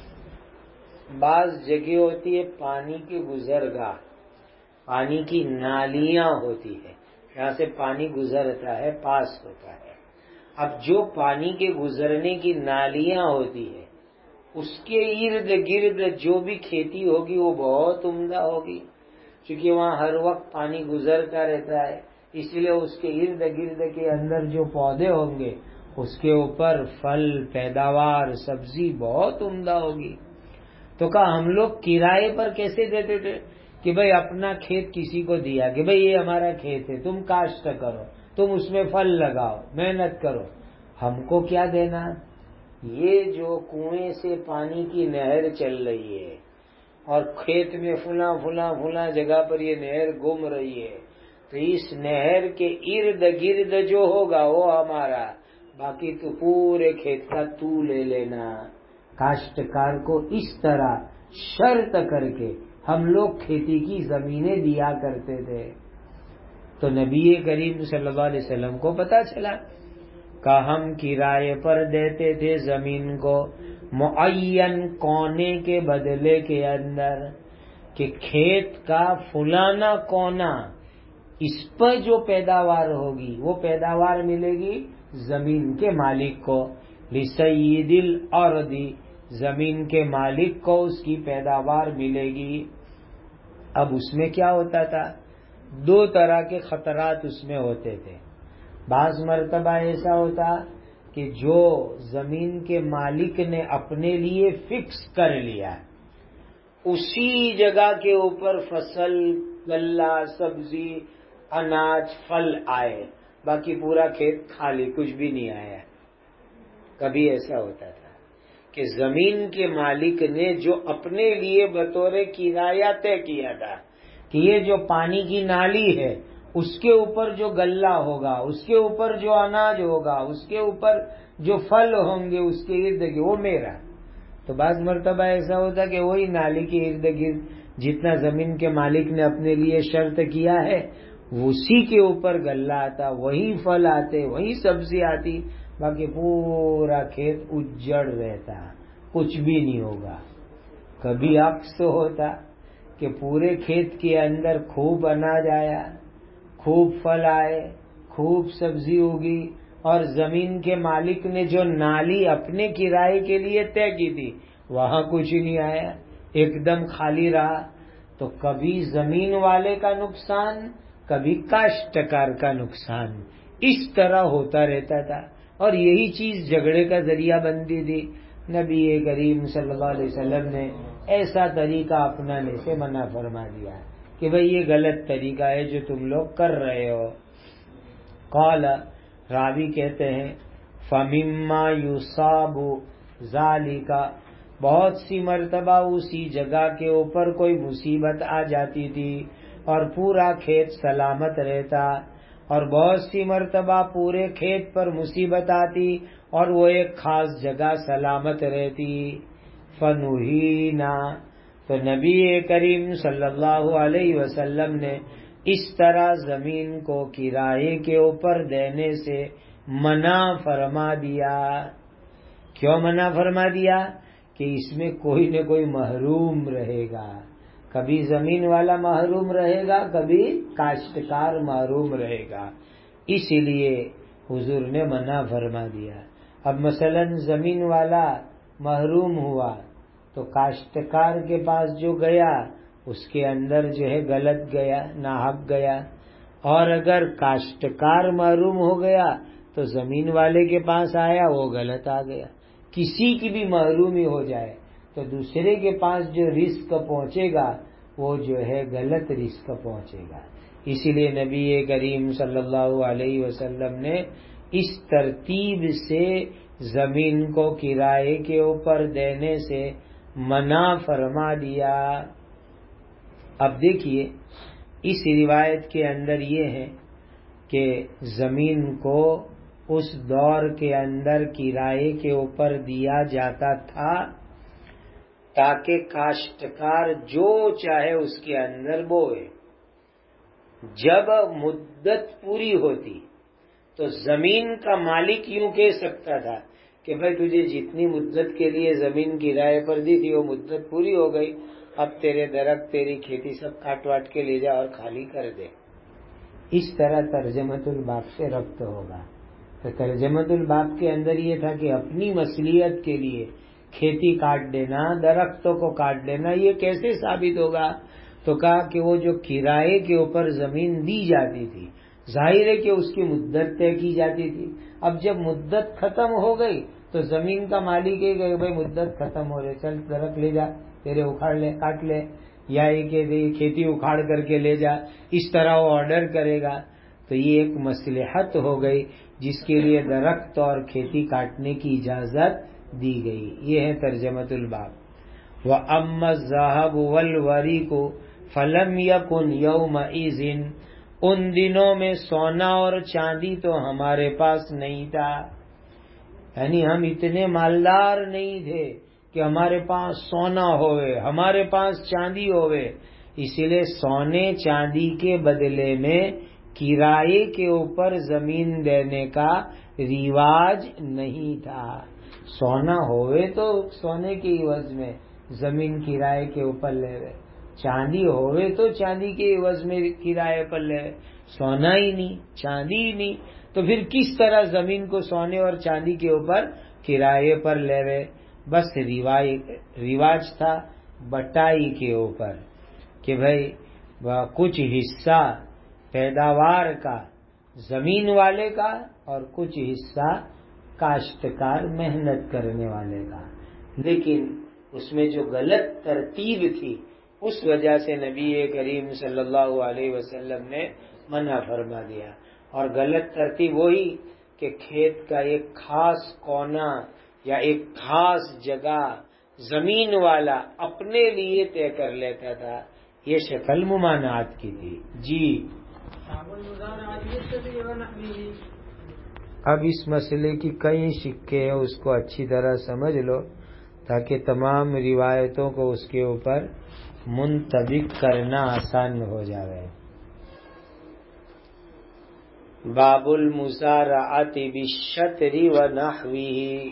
بعض جگہ ہوتی ہے پانی کی گزرگاہ، پانی کی نالیاں ہوتی ہے، یہاں سے پانی گزرتا ہے، پاس ہوتا ہے۔ اب جو پانی کے گزرنے کی نالیاں ہوتی ہے اس کے ارد گرد جو بھی کھیتی ہوگی وہ بہت عمدہ ہوگی، کیونکہ وہاں ہر وقت پانی گزرتا رہتا ہے، اس لیے اس کے ارد گرد کے اندر جو پودے ہوں گے اس کے اوپر پھل، پیداوار، سبزی بہت عمدہ ہوگی۔ تو کہا ہم لوگ کرائے پر کیسے دیتے تھے کہ بھئی اپنا کھیت کسی کو دیا کہ بھئی یہ ہمارا کھیت ہے، تم کاشت کرو، تم اس میں پھل لگاؤ، محنت کرو، ہم کو کیا دینا؟ یہ جو کنویں سے پانی کی نہر چل رہی ہے اور کھیت میں فلاں جگہ پر یہ نہر گھوم رہی ہے، تو اس نہر کے ارد گرد جو ہوگا وہ ہمارا، باقی تو پورے کھیت کا تو لے لینا۔ کاشتکار کو اس طرح شرط کر کے ہم لوگ کھیتی کی زمینیں دیا کرتے تھے۔ تو نبی کریم صلی اللہ علیہ وسلم کو پتا چلا کہ ہم کرائے پر دیتے تھے زمین کو معین کونے کے بدلے کے اندر، کہ کھیت کا فلانا کونا اس پر جو پیداوار ہوگی وہ پیداوار ملے گی زمین کے مالک کو، لسید الارض، زمین کے مالک کو اس کی پیداوار ملے گی۔ اب اس میں کیا ہوتا تھا؟ دو طرح کے خطرات اس میں ہوتے تھے۔ بعض مرتبہ ایسا ہوتا کہ جو زمین کے مالک نے اپنے لیے فکس کر لیا اسی جگہ کے اوپر فصل، غلہ، سبزی، اناج، پھل آئے، باقی پورا کھیت خالی، کچھ بھی نہیں آیا۔ کبھی ایسا ہوتا تھا کہ زمین کے مالک نے جو اپنے لیے بطور کرایہ طے کیا تھا کہ یہ جو پانی کی نالی ہے اس کے اوپر جو غلہ ہوگا، اس کے اوپر جو اناج ہوگا، اس کے اوپر جو پھل ہوں گے اس کے ارد گرد وہ میرا۔ تو بعض مرتبہ ایسا ہوتا کہ وہی نالی کے ارد گرد جتنا زمین کے مالک نے اپنے لیے شرط کیا ہے اسی کے اوپر غلہ آتا، وہی پھل آتے، وہی سبزی آتی، باقی پورا کھیت اجڑ رہتا، کچھ بھی نہیں ہوگا۔ کبھی عکس ہوتا کہ پورے کھیت کے اندر خوب اناج آیا، خوب پھل آئے، خوب سبزی ہوگی، اور زمین کے مالک نے جو نالی اپنے کرائے کے لیے طے کی تھی وہاں کچھ نہیں آیا، ایک دم خالی رہا۔ تو کبھی زمین والے کا نقصان، کبھی کاشتکار کا نقصان، اس طرح ہوتا رہتا تھا، اور یہی چیز جھگڑے کا ذریعہ بنتی تھی۔ نبی کریم صلی اللہ علیہ وسلم نے ایسا طریقہ اپنانے سے منع فرما دیا کہ بھئی یہ غلط طریقہ ہے جو تم لوگ کر رہے ہو۔ قال، راوی کہتے ہیں فَمِمَّا يُصَابُ ذَلِكَ، بہت سی مرتبہ اسی جگہ کے اوپر کوئی مصیبت آ جاتی تھی اور پورا کھیت سلامت رہتا، اور بہت سی مرتبہ پورے کھیت پر مصیبت آتی اور وہ ایک خاص جگہ سلامت رہتی۔ فَنُهِينَا، تو نبی کریم صلی اللہ علیہ وسلم نے اس طرح زمین کو کرائے کے اوپر دینے سے منع فرما دیا۔ کیوں منع فرما دیا؟ کہ اس میں کوئی نہ کوئی محروم رہے گا، کبھی زمین والا محروم رہے گا، کبھی کاشتکار محروم رہے گا، اسی لیے حضور نے منع فرما دیا۔ اب مثلا زمین والا محروم ہوا تو کاشتکار کے پاس جو گیا اس کے اندر جو ہے غلط گیا، ناحق گیا، اور اگر کاشتکار محروم ہو گیا تو زمین والے کے پاس آیا وہ غلط آ گیا۔ کسی کی بھی محرومی ہو جائے تو دوسرے کے پاس جو رزق پہنچے گا وہ جو ہے غلط رزق پہنچے گا۔ اسی لیے نبی کریم صلی اللہ علیہ وسلم نے اس ترتیب سے زمین کو کرائے کے اوپر دینے سے منع فرما دیا۔ اب دیکھیے اس روایت کے اندر یہ ہے کہ زمین کو اس دور کے اندر کرائے کے اوپر دیا جاتا تھا تاکہ کاشتکار جو چاہے اس کے اندر بوئے۔ جب مدت پوری ہوتی تو زمین کا مالک یوں کہہ سکتا تھا کہ بھائی تجھے جتنی مدت کے لیے زمین کرائے پر دی تھی وہ مدت پوری ہو گئی، اب تیرے درخت، تیری کھیتی سب کاٹ واٹ کے لے جا اور خالی کر دے۔ اس طرح ترجمۃ الباب سے ربط ہوگا. تو ترجمۃ الباب کے اندر یہ تھا کہ اپنی مصلحت کے لیے کھیتی کاٹ دینا، درختوں کو کاٹ دینا، یہ کیسے ثابت ہوگا؟ تو کہا کہ وہ جو کرائے کے اوپر زمین دی جاتی تھی، ظاہر ہے کہ اس کی مدت طے کی جاتی تھی. اب جب مدت ختم ہو گئی تو زمین کا مالک ہے کہ بھائی مدت ختم ہو رہی، چل درخت لے جا، تیرے اکھاڑ لے، کاٹ لے، یا یہ کہ کھیتی اکھاڑ کر کے لے جا، اس طرح وہ آرڈر کرے گا. تو یہ ایک مصلحت ہو گئی جس کے لیے درخت اور کھیتی کاٹنے کی اجازت دی گئی. یہ ہے ترجمۃ الباب. وَأَمَّا الذَّهَبُ وَالْوَرِقُ فَلَمْ يَكُنْ يَوْمَئِذٍ، ان دنوں میں سونا اور چاندی تو ہمارے پاس نہیں تھا، یعنی ہم اتنے مالدار نہیں تھے کہ ہمارے پاس سونا ہوئے، ہمارے پاس چاندی ہوئے. اسی لیے سونے چاندی کے بدلے میں کرائے کے اوپر زمین دینے کا رواج نہیں تھا. سونا ہوئے تو سونے کے عوض میں زمین کرائے کے اوپر لے رہے، چاندی ہوئے تو چاندی کے عوض میں کرائے پر لے رہے. سونا ہی نہیں، چاندی ہی نہیں، تو پھر کس طرح زمین کو سونے اور چاندی کے اوپر کرائے پر لے رہے؟ بس رواج تھا بٹائی کے اوپر کہ بھائی کچھ حصہ پیداوار کا زمین والے کا اور کچھ حصہ کاشتکار محنت کرنے والے کا. لیکن اس میں جو غلط ترتیب تھی اس وجہ سے نبی کریم صلی اللہ علیہ وسلم نے منع فرما دیا. اور غلط ترتیب وہی کہ کھیت کا ایک خاص کونا یا ایک خاص جگہ زمین والا اپنے لیے طے کر لیتا تھا، یہ شکل ممانعت کی تھی. جی اب اس مسئلے کی کئی شکے ہیں، اس کو اچھی طرح سمجھ لو تاکہ تمام روایتوں کو اس کے اوپر منطبق کرنا آسان ہو جائے. باب المزارعۃ بالشطر ونحوہ.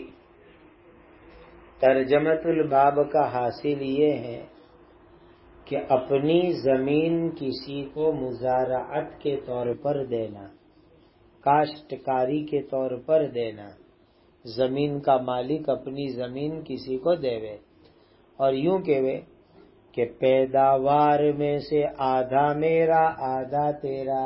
ترجمۃ الباب کا حاصل یہ ہے کہ اپنی زمین کسی کو مزارعت کے طور پر دینا، کاشتکاری کے طور پر دینا. زمین کا مالک اپنی زمین کسی کو دے اور یوں کہ پیداوار میں سے آدھا میرا آدھا تیرا،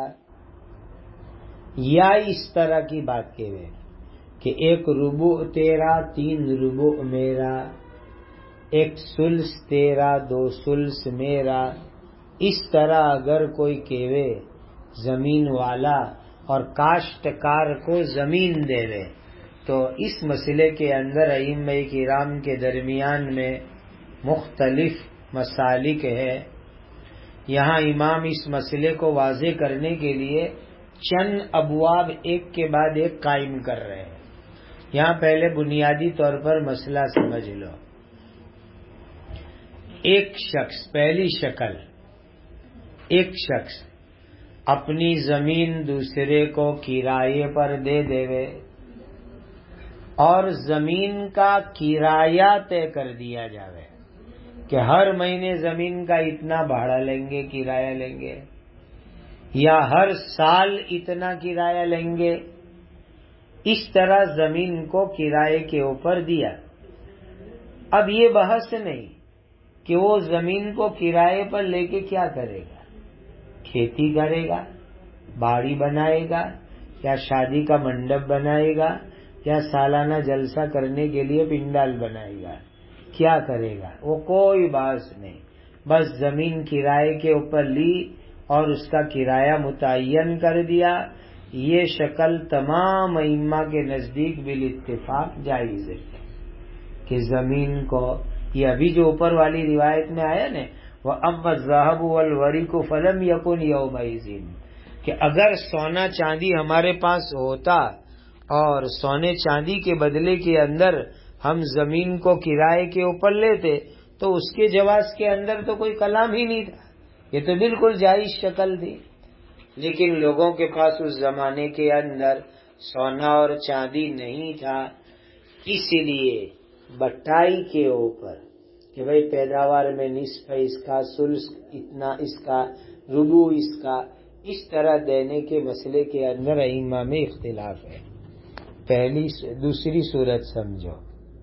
یا اس طرح کی بات کہ ایک ربع تیرا 3 ربع میرا، ایک ثلث تیرا 2 ثلث میرا. اس طرح اگر کوئی کہے زمین والا اور کاشتکار کو زمین دے رہے تو اس مسئلے کے اندر ائمہ کرام کے درمیان میں مختلف مسالک ہے. یہاں امام اس مسئلے کو واضح کرنے کے لیے چند ابواب ایک کے بعد ایک قائم کر رہے ہیں. یہاں پہلے بنیادی طور پر مسئلہ سمجھ لو. ایک شخص، پہلی شکل، ایک شخص اپنی زمین دوسرے کو کرائے پر دے دے اور زمین کا کرایہ طے کر دیا جاوے کہ ہر مہینے زمین کا اتنا بھاڑا لیں گے، کرایہ لیں گے، یا ہر سال اتنا کرایہ لیں گے. اس طرح زمین کو کرائے کے اوپر دیا. اب یہ بحث نہیں کہ وہ زمین کو کرائے پر لے کے کیا کرے گا، کھیتی کرے گا، باڑی بنائے گا، یا شادی کا منڈپ بنائے گا، یا سالانہ جلسہ کرنے کے لیے پنڈال بنائے گا، کیا کرے گا، وہ کوئی بحث نہیں. بس زمین کرائے کے اوپر لی اور اس کا کرایہ متعین کر دیا. یہ شکل تمام ائمہ کے نزدیک بالاتفاق جائز ہے کہ زمین کو، یہ ابھی جو اوپر والی روایت میں آیا نا وَأَمَّا الذَّهَبُ وَالْوَرِقُ فَلَمْ يَكُنْ يَوْمَئِذٍ، کہ اگر سونا چاندی ہمارے پاس ہوتا اور سونے چاندی کے بدلے کے اندر ہم زمین کو کرائے کے اوپر لیتے تو اس کے جواز کے اندر تو کوئی کلام ہی نہیں تھا، یہ تو بالکل جائز شکل تھی. لیکن لوگوں کے پاس اس زمانے کے اندر سونا اور چاندی نہیں تھا، اس لیے بٹائی کے اوپر کہ بھئی پیداوار میں نصف اس کا، ثلث اتنا اس کا، ربع اس کا، اس طرح دینے کے مسئلے کے اندر ائمہ میں اختلاف ہے. دوسری صورت سمجھو.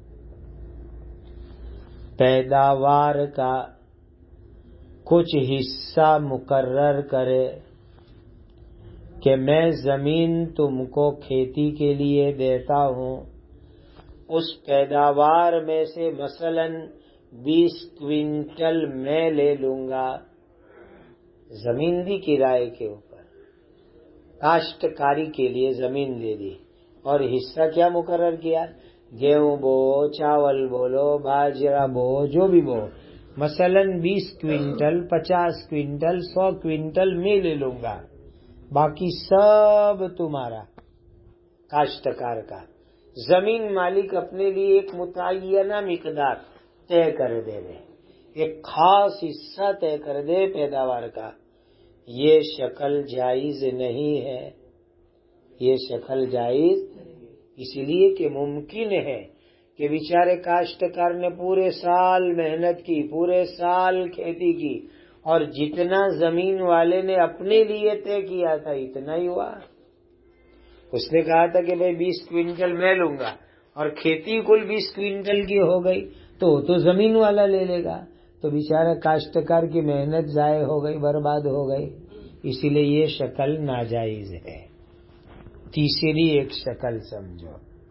پیداوار کا کچھ حصہ مقرر کرے کہ میں زمین تم کو کھیتی کے لیے دیتا ہوں، اس پیداوار میں سے مثلا 20 کوئنٹل میں لے لوں گا. زمین دی کرائے کے اوپر، کاشتکاری کے لیے زمین دے دی اور حصہ کیا مقرر کیا؟ گیہوں بو، چاول بولو، باجرہ بو، جو بھی بو، مثلا 20 کوئنٹل، 50 کوئنٹل، 100 کوئنٹل میں لے لوں گا، باقی سب تمہارا کاشتکار کا. زمین مالک اپنے لیے ایک متعینہ مقدار طے کر دے رہے، ایک خاص حصہ طے کر دے پیداوار کا. یہ شکل جائز نہیں ہے. یہ شکل جائز اس لیے کہ ممکن ہے کہ بیچارے کاشتکار نے پورے سال محنت کی، پورے سال کھیتی کی، اور جتنا زمین والے نے اپنے لیے طے کیا تھا اتنا ہی ہوا. اس نے کہا تھا کہ بھائی 20 کوئنٹل میں لوں گا، اور کھیتی کل 20 کوئنٹل کی ہو گئی تو زمین والا لے لے گا. تو بیچارہ کاشتکار کی محنت ضائع ہو گئی، برباد ہو گئی. اسی لیے یہ شکل ناجائز ہے. تیسری ایک شکل سمجھو.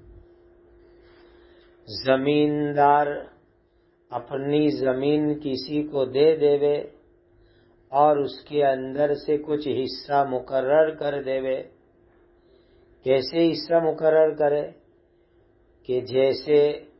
زمیندار اپنی زمین کسی کو دے دے اور اس کے اندر سے کچھ حصہ مقرر کر دے. کیسے حصہ مقرر کرے؟ کہ جیسے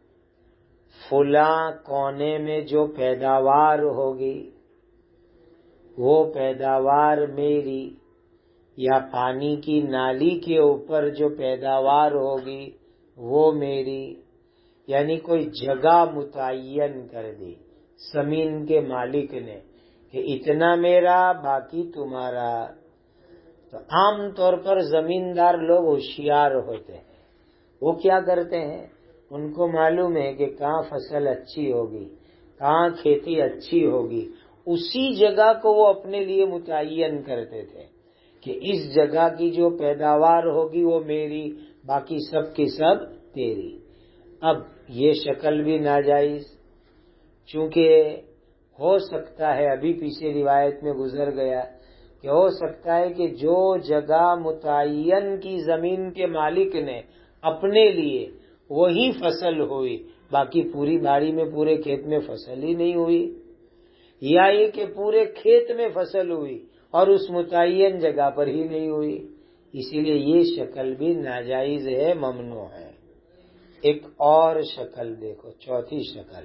فلاں کونے میں جو پیداوار ہوگی وہ پیداوار میری، یا پانی کی نالی کے اوپر جو پیداوار ہوگی وہ میری. یعنی کوئی جگہ متعین کر دی زمین کے مالک نے کہ اتنا میرا باقی تمہارا. تو عام طور پر زمیندار لوگ ہوشیار ہوتے ہیں. وہ کیا کرتے ہیں؟ ان کو معلوم ہے کہ کہاں فصل اچھی ہوگی، کہاں کھیتی اچھی ہوگی، اسی جگہ کو وہ اپنے لیے متعین کرتے تھے کہ اس جگہ کی جو پیداوار ہوگی وہ میری، باقی سب کی سب تیری. اب یہ شکل بھی ناجائز، چونکہ ہو سکتا ہے، ابھی پیچھے روایت میں گزر گیا کہ ہو سکتا ہے کہ جو جگہ متعین کی زمین کے مالک نے اپنے لیے وہی فصل ہوئی، باقی پوری باڑی میں پورے کھیت میں فصل ہی نہیں ہوئی، یا یہ کہ پورے کھیت میں فصل ہوئی اور اس متعین جگہ پر ہی نہیں ہوئی. اسی لیے یہ شکل بھی ناجائز ہے، ممنوع ہے. ایک اور شکل دیکھو، چوتھی شکل.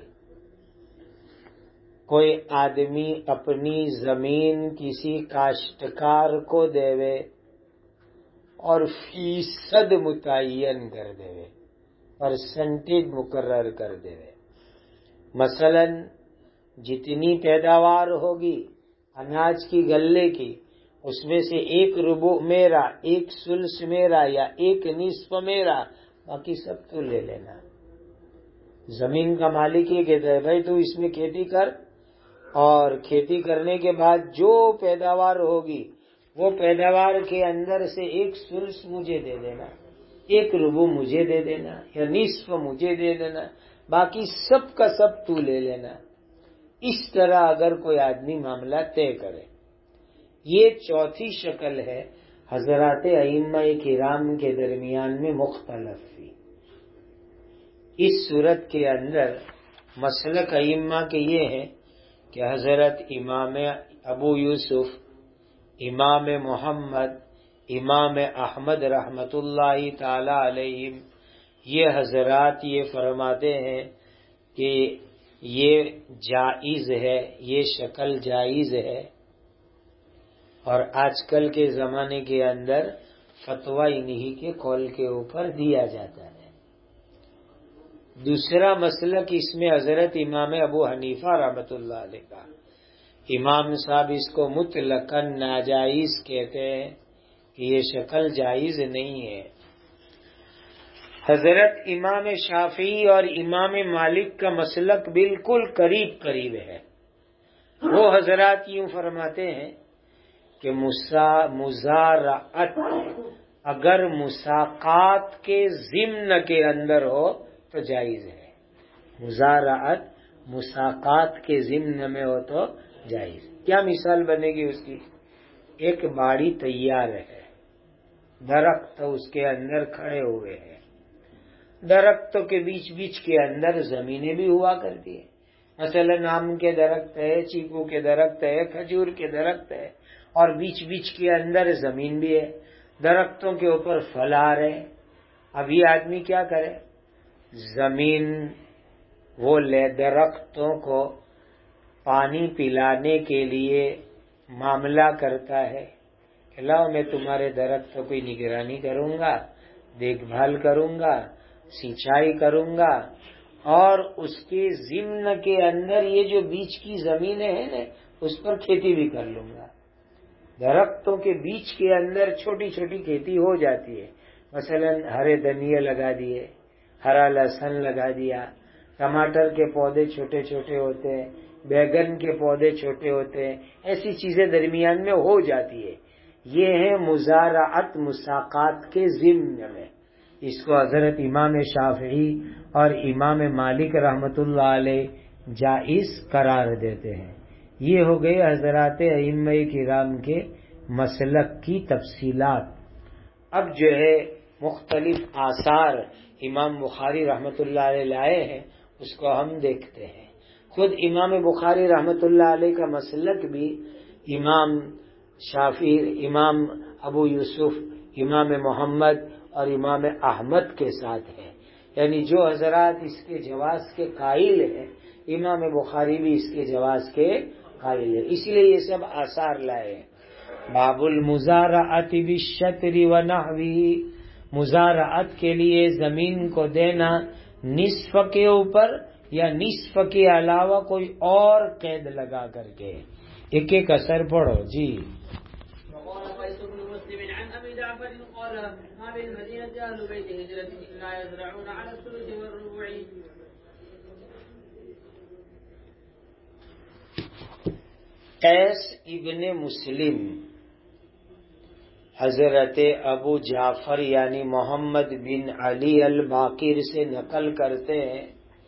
کوئی آدمی اپنی زمین کسی کاشتکار کو دے اور فیصد متعین کر دے، پرسنٹیج مقرر کر دے. مثلا جتنی پیداوار ہوگی اناج کی، غلے کی، اس میں سے 1 ربع میرا، 1 ثلث میرا، یا 1 نصف میرا، باقی سب تو لے لینا. زمین کا مالک یہ کہتا ہے بھائی تو اس میں کھیتی کر، اور کھیتی کرنے کے بعد جو پیداوار ہوگی وہ پیداوار کے اندر سے 1 ثلث مجھے دے دینا، 1 ربع مجھے دے دینا، یا نصف مجھے دے دینا، باقی سب کا سب تو لے لینا. اس طرح اگر کوئی آدمی معاملہ طے کرے، یہ چوتھی شکل ہے. حضرات ائمہ کرام کے درمیان میں مختلف تھی. اس صورت کے اندر مسلک ائمہ کے یہ ہے کہ حضرت امام ابو یوسف، امام محمد، امام احمد رحمت اللہ تعالی علیہم، یہ حضرات یہ فرماتے ہیں کہ یہ جائز ہے، یہ شکل جائز ہے. اور آج کل کے زمانے کے اندر فتویٰ انہی کے قول کے اوپر دیا جاتا ہے. دوسرا مسلک اس میں حضرت امام ابو حنیفہ رحمۃ اللہ علیہ کا. امام صاحب اس کو مطلقاً ناجائز کہتے ہیں کہ یہ شکل جائز نہیں ہے. حضرت امام شافعی اور امام مالک کا مسلک بالکل قریب قریب ہے. وہ حضرات یوں فرماتے ہیں کہ مزارعت اگر مساقات کے ضمن کے اندر ہو تو جائز ہے. مزارعت مساقات کے ضمن میں ہو تو جائز. کیا مثال بنے گی اس کی؟ ایک باڑی تیار ہے، درخت اس کے اندر کھڑے ہوئے ہیں، درختوں کے بیچ بیچ کے اندر زمینیں بھی ہوا کرتی ہیں. مثلا آم کے درخت ہے، چیکو کے درخت ہے، کھجور کے درخت ہے، اور بیچ بیچ کے اندر زمین بھی ہے، درختوں کے اوپر پھل آ رہے ہیں. اب یہ آدمی کیا کرے؟ زمین وہ لے درختوں کو پانی پلانے کے لیے معاملہ کرتا ہے کہ لاؤ میں تمہارے درختوں کی نگرانی کروں گا، دیکھ بھال کروں گا، سینچائی کروں گا، اور اس کے ضمن کے اندر یہ جو بیچ کی زمینیں ہیں نا اس پر کھیتی بھی کر لوں گا. درختوں کے بیچ کے اندر چھوٹی چھوٹی کھیتی ہو جاتی ہے. مثلا ہرے دھنیے لگا دیے، ہرا لہسن لگا دیا، ٹماٹر کے پودے چھوٹے چھوٹے ہوتے ہیں، بیگن کے پودے چھوٹے ہوتے ہیں، ایسی چیزیں درمیان میں ہو جاتی ہے. یہ ہے مزارعت مساقات کے ضمن میں. اس کو حضرت امام شافعی اور امام مالک رحمت اللہ علیہ جائز قرار دیتے ہیں. یہ ہو گئے حضرات ائمہ کرام کے مسلک کی تفصیلات. اب جو ہے مختلف آثار امام بخاری رحمت اللہ علیہ لائے ہیں، اس کو ہم دیکھتے ہیں. خود امام بخاری رحمت اللہ علیہ کا مسلک بھی امام شافعی، امام ابو یوسف، امام محمد اور امام احمد کے ساتھ ہے. یعنی جو حضرات اس کے جواز کے قائل ہیں، امام بخاری بھی اس کے جواز کے قائل ہے، اس لیے یہ سب آثار لائے ہیں. باب المزارعت بالشطر ونحوه، مزارعت کے لیے زمین کو دینا نصف کے اوپر یا نصف کے علاوہ کوئی اور قید لگا کر کے. ایک ایک اثر پڑھو جی. وقال قيس بن مسلم عن ابي جعفر قال ما بالمدينه اهل بيت هجره الا يزرعون على الثلث والربع. قیس ابن مسلم حضرت ابو جعفر یعنی محمد بن علی الباقر سے نقل کرتے ہیں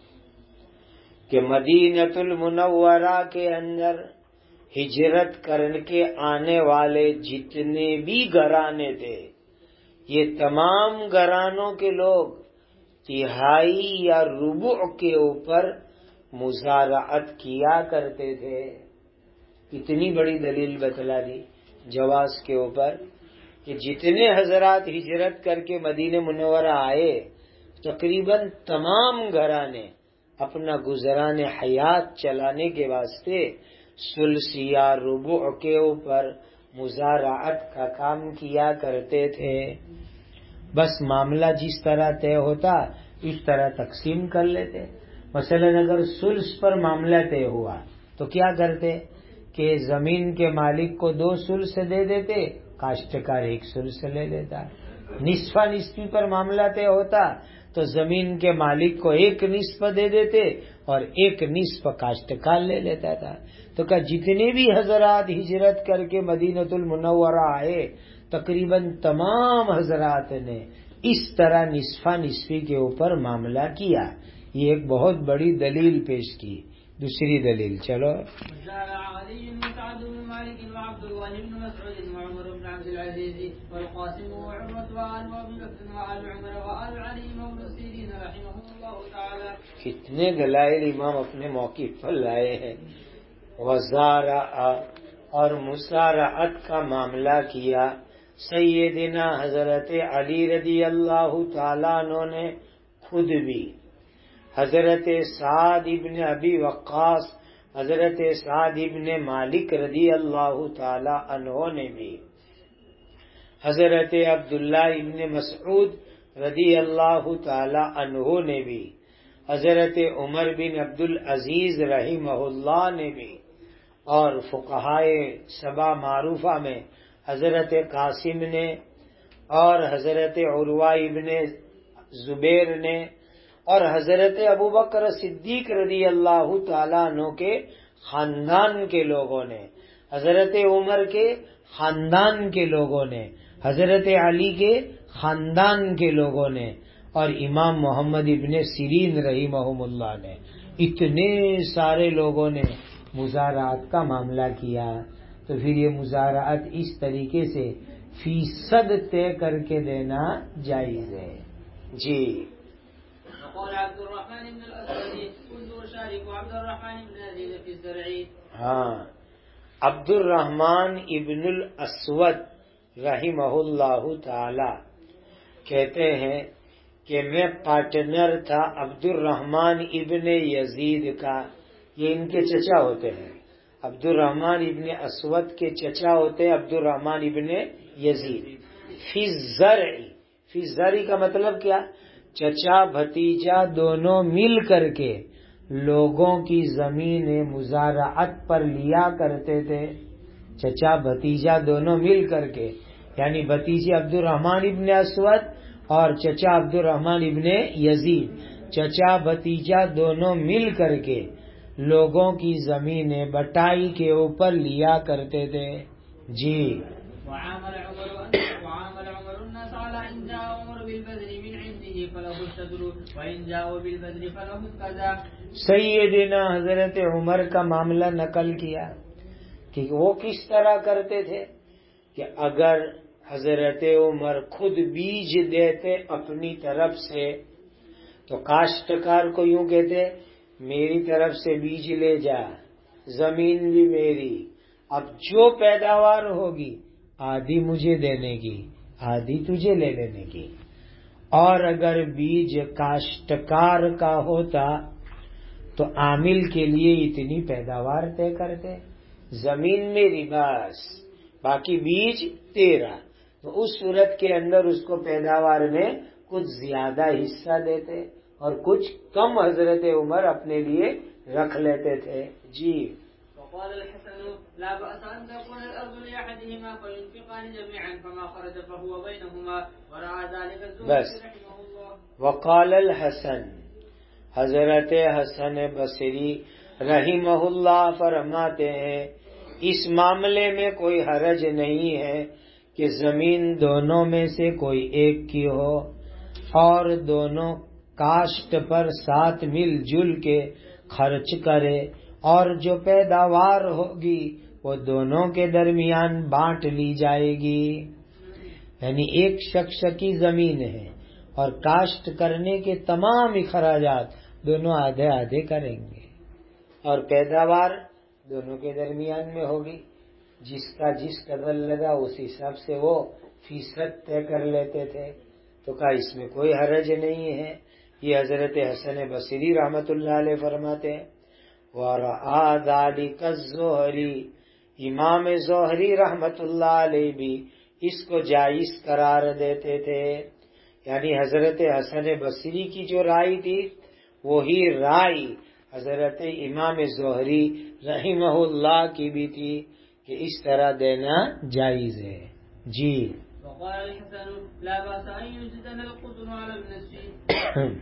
کہ مدینۃ المنورہ کے اندر ہجرت کر کے آنے والے جتنے بھی گھرانے تھے، یہ تمام گھرانوں کے لوگ تہائی یا ربع کے اوپر مزارعت کیا کرتے تھے. اتنی بڑی دلیل بتلا دی جواز کے اوپر کہ جتنے حضرات ہجرت کر کے مدینہ منورہ آئے تقریباً تمام گھرانے اپنا گزران حیات چلانے کے واسطے ثلث یا ربع کے اوپر مزارعت کا کام کیا کرتے تھے. بس معاملہ جس طرح طے ہوتا اس طرح تقسیم کر لیتے. مثلا اگر ثلث پر معاملہ طے ہوا تو کیا کرتے کہ زمین کے مالک کو 2 ثلث دے دیتے، کاشتکار 1 ثلث لے لیتا. نصفہ نصفی پر معاملہ طے ہوتا تو زمین کے مالک کو 1 نصف دے دیتے اور 1 نصف کاشتکار لے لیتا تھا. تو کہ جتنے بھی حضرات ہجرت کر کے مدینۃ المنورہ آئے تقریباً تمام حضرات نے اس طرح نصفہ نصفی کے اوپر معاملہ کیا. یہ ایک بہت بڑی دلیل پیش کی. دوسری دلیل چلو. علي بن سعد بن مالك وعبد الله بن مسعود وعمر بن عبد العزيز والقاسم وعمرة وآل أبي بكر وآل عمر وآل علي وابن سيرين رحمهم الله تعالى. کتنے دلائل امام اپنے موقف پر لائے ہیں. وزارع اور مسارعت کا معاملہ کیا سیدنا حضرت علی رضی اللہ تعالیٰ عنہ نے خود بھی، حضرت سعد ابن ابی وقاص، حضرت سعد ابن مالک رضی اللہ تعالی عنہ نے بھی، حضرت عبداللہ ابن مسعود رضی اللہ تعالی عنہ نے بھی، حضرت عمر بن عبد العزیز رحمہ اللہ نے بھی، اور فقہائے 7 معروفہ میں حضرت قاسم نے اور حضرت عروہ ابن زبیر نے اور حضرت ابو بکر صدیق رضی اللہ تعالیٰ عنہ کے خاندان کے لوگوں نے، حضرت عمر کے خاندان کے لوگوں نے، حضرت علی کے خاندان کے لوگوں نے، اور امام محمد ابن سیرین رحمہم اللہ نے، اتنے سارے لوگوں نے مزارعات کا معاملہ کیا. تو پھر یہ مزارعات اس طریقے سے فیصد طے کر کے دینا جائز ہے. جی. وقال عبد الرحمن بن الأسود كنت أشارك عبد الرحمن بن عزيز في الزرع. ہاں، عبد الرحمن ابن الاسود رحمہ اللہ تعالی کہتے ہیں کہ میں پارٹنر تھا عبد الرحمن ابن یزید کا. یہ ان کے چچا ہوتے ہیں، عبد الرحمن ابن اسود کے چچا ہوتے ہیں عبد الرحمن ابن یزید. فی الزرع، فی الزرع کا مطلب کیا؟ چچا بھتیجا دونوں مل کر کے لوگوں کی زمین مزارعت پر لیا کرتے تھے. چچا بھتیجا دونوں مل کر کے، یعنی بھتیجے عبد الرحمن ابن اسود اور چچا عبد الرحمن ابن یزید، چچا بھتیجا دونوں مل کر کے لوگوں کی زمینیں بٹائی کے اوپر لیا کرتے تھے. جی. وعامل عمر الناس على إن جاء عمر بالبذل من عنده فله الشطر وإن جاءوا بالبذل فله كذا. سیدنا حضرت عمر کا معاملہ نقل کیا کہ وہ کس طرح کرتے تھے کہ اگر حضرت عمر خود بیج دیتے اپنی طرف سے تو کاشتکار کو یوں کہتے میری طرف سے بیج لے جا، زمین بھی میری، اب جو پیداوار ہوگی آدھی مجھے دینے کی، آدھی تجھے لے لینے کی. اور اگر بیج کاشتکار کا ہوتا تو عامل کے لیے اتنی پیداوار طے کرتے، زمین میری بس باقی بیج تیرا. تو اس صورت کے اندر اس کو پیداوار میں کچھ زیادہ حصہ دیتے اور کچھ کم حضرت عمر اپنے لیے رکھ لیتے تھے. جی. وقال الحسن لا بأس أن تكون الأرض لأحدهما فينفقان جميعا فما خرج فهو بينهما ورعى ذلك الزهري رحمه الله. وقال الحسن، حضرت حسن بصری رحمہ اللہ فرماتے ہیں اس معاملے میں کوئی حرج نہیں ہے کہ زمین دونوں میں سے کوئی ایک کی ہو اور دونوں کاشت پر ساتھ مل جل کے خرچ کرے، اور جو پیداوار ہوگی وہ دونوں کے درمیان بانٹ لی جائے گی. یعنی ایک شخص کی زمین ہے اور کاشت کرنے کے تمام اخراجات دونوں آدھے آدھے کریں گے اور پیداوار دونوں کے درمیان میں ہوگی. جس کا جس قدر لگا اس حساب سے وہ فیصد طے کر لیتے تھے. تو کہا اس میں کوئی حرج نہیں ہے. یہ حضرت حسن بصری رحمت اللہ علیہ فرماتے ہیں. وَرَعَى ذَلِكَ الزُّهْرِي، امام زہری رحمت اللہ علیہ بھی اس کو جائز قرار دیتے تھے. یعنی حضرت حسن بصری کی جو رائے تھی وہی رائے حضرت امام زہری رحمہ اللہ کی بھی تھی کہ اس طرح دینا جائز ہے. جی. وقال الحسن لا بأس أن يجدن القطن على النسف.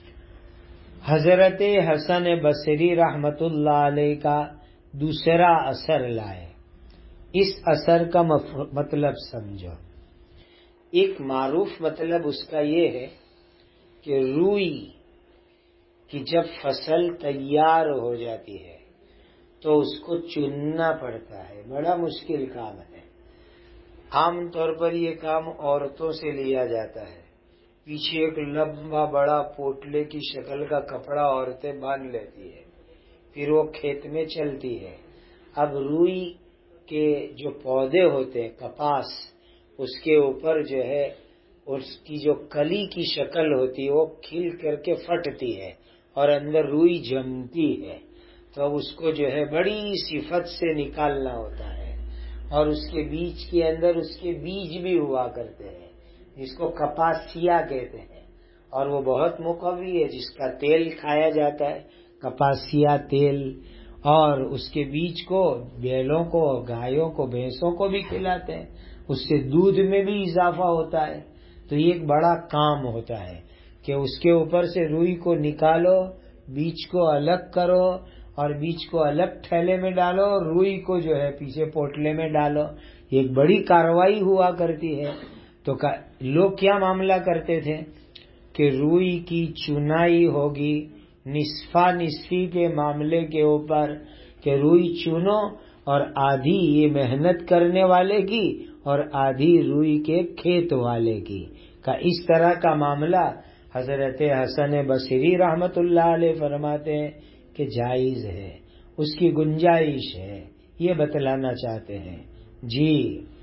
حضرت حسن بصری رحمت اللہ علیہ کا دوسرا اثر لائے. اس اثر کا مطلب سمجھو. ایک معروف مطلب اس کا یہ ہے کہ روئی کی جب فصل تیار ہو جاتی ہے تو اس کو چننا پڑتا ہے، بڑا مشکل کام ہے. عام طور پر یہ کام عورتوں سے لیا جاتا ہے. پیچھے ایک لمبا بڑا پوٹلے کی شکل کا کپڑا عورتیں باندھ لیتی ہے، پھر وہ کھیت میں چلتی ہے. اب روئی کے جو پودے ہوتے ہیں کپاس، اس کے اوپر جو ہے اس کی جو کلی کی شکل ہوتی ہے وہ کھل کر کے پھٹتی ہے اور اندر روئی جمتی ہے. تو اب اس کو جو ہے بڑی صفت سے نکالنا ہوتا ہے اور اس کے بیچ کے اندر اس کے بیج بھی ہوا کرتے ہیں جس کو کپاسیا کہتے ہیں، اور وہ بہت مقوی ہے جس کا تیل کھایا جاتا ہے، کپاسیا تیل. اور اس کے بیج کو بیلوں کو، گایوں کو، بھینسوں کو بھی کھلاتے ہیں، اس سے دودھ میں بھی اضافہ ہوتا ہے. تو یہ ایک بڑا کام ہوتا ہے کہ اس کے اوپر سے روئی کو نکالو، بیج کو الگ کرو اور بیج کو الگ تھیلے میں ڈالو اور روئی کو جو ہے پیچھے پوٹلے میں ڈالو. یہ ایک بڑی کارروائی ہوا کرتی ہے. تو لوگ کیا معاملہ کرتے تھے کہ روئی کی چنائی ہوگی نصفہ نصفی کے معاملے کے اوپر کہ روئی چنو اور آدھی یہ محنت کرنے والے کی اور آدھی روئی کے کھیت والے کی کا اس طرح کا معاملہ حضرت حسن بصری رحمت اللہ علیہ فرماتے ہیں کہ جائز ہے, اس کی گنجائش ہے, یہ بتلانا چاہتے ہیں. جی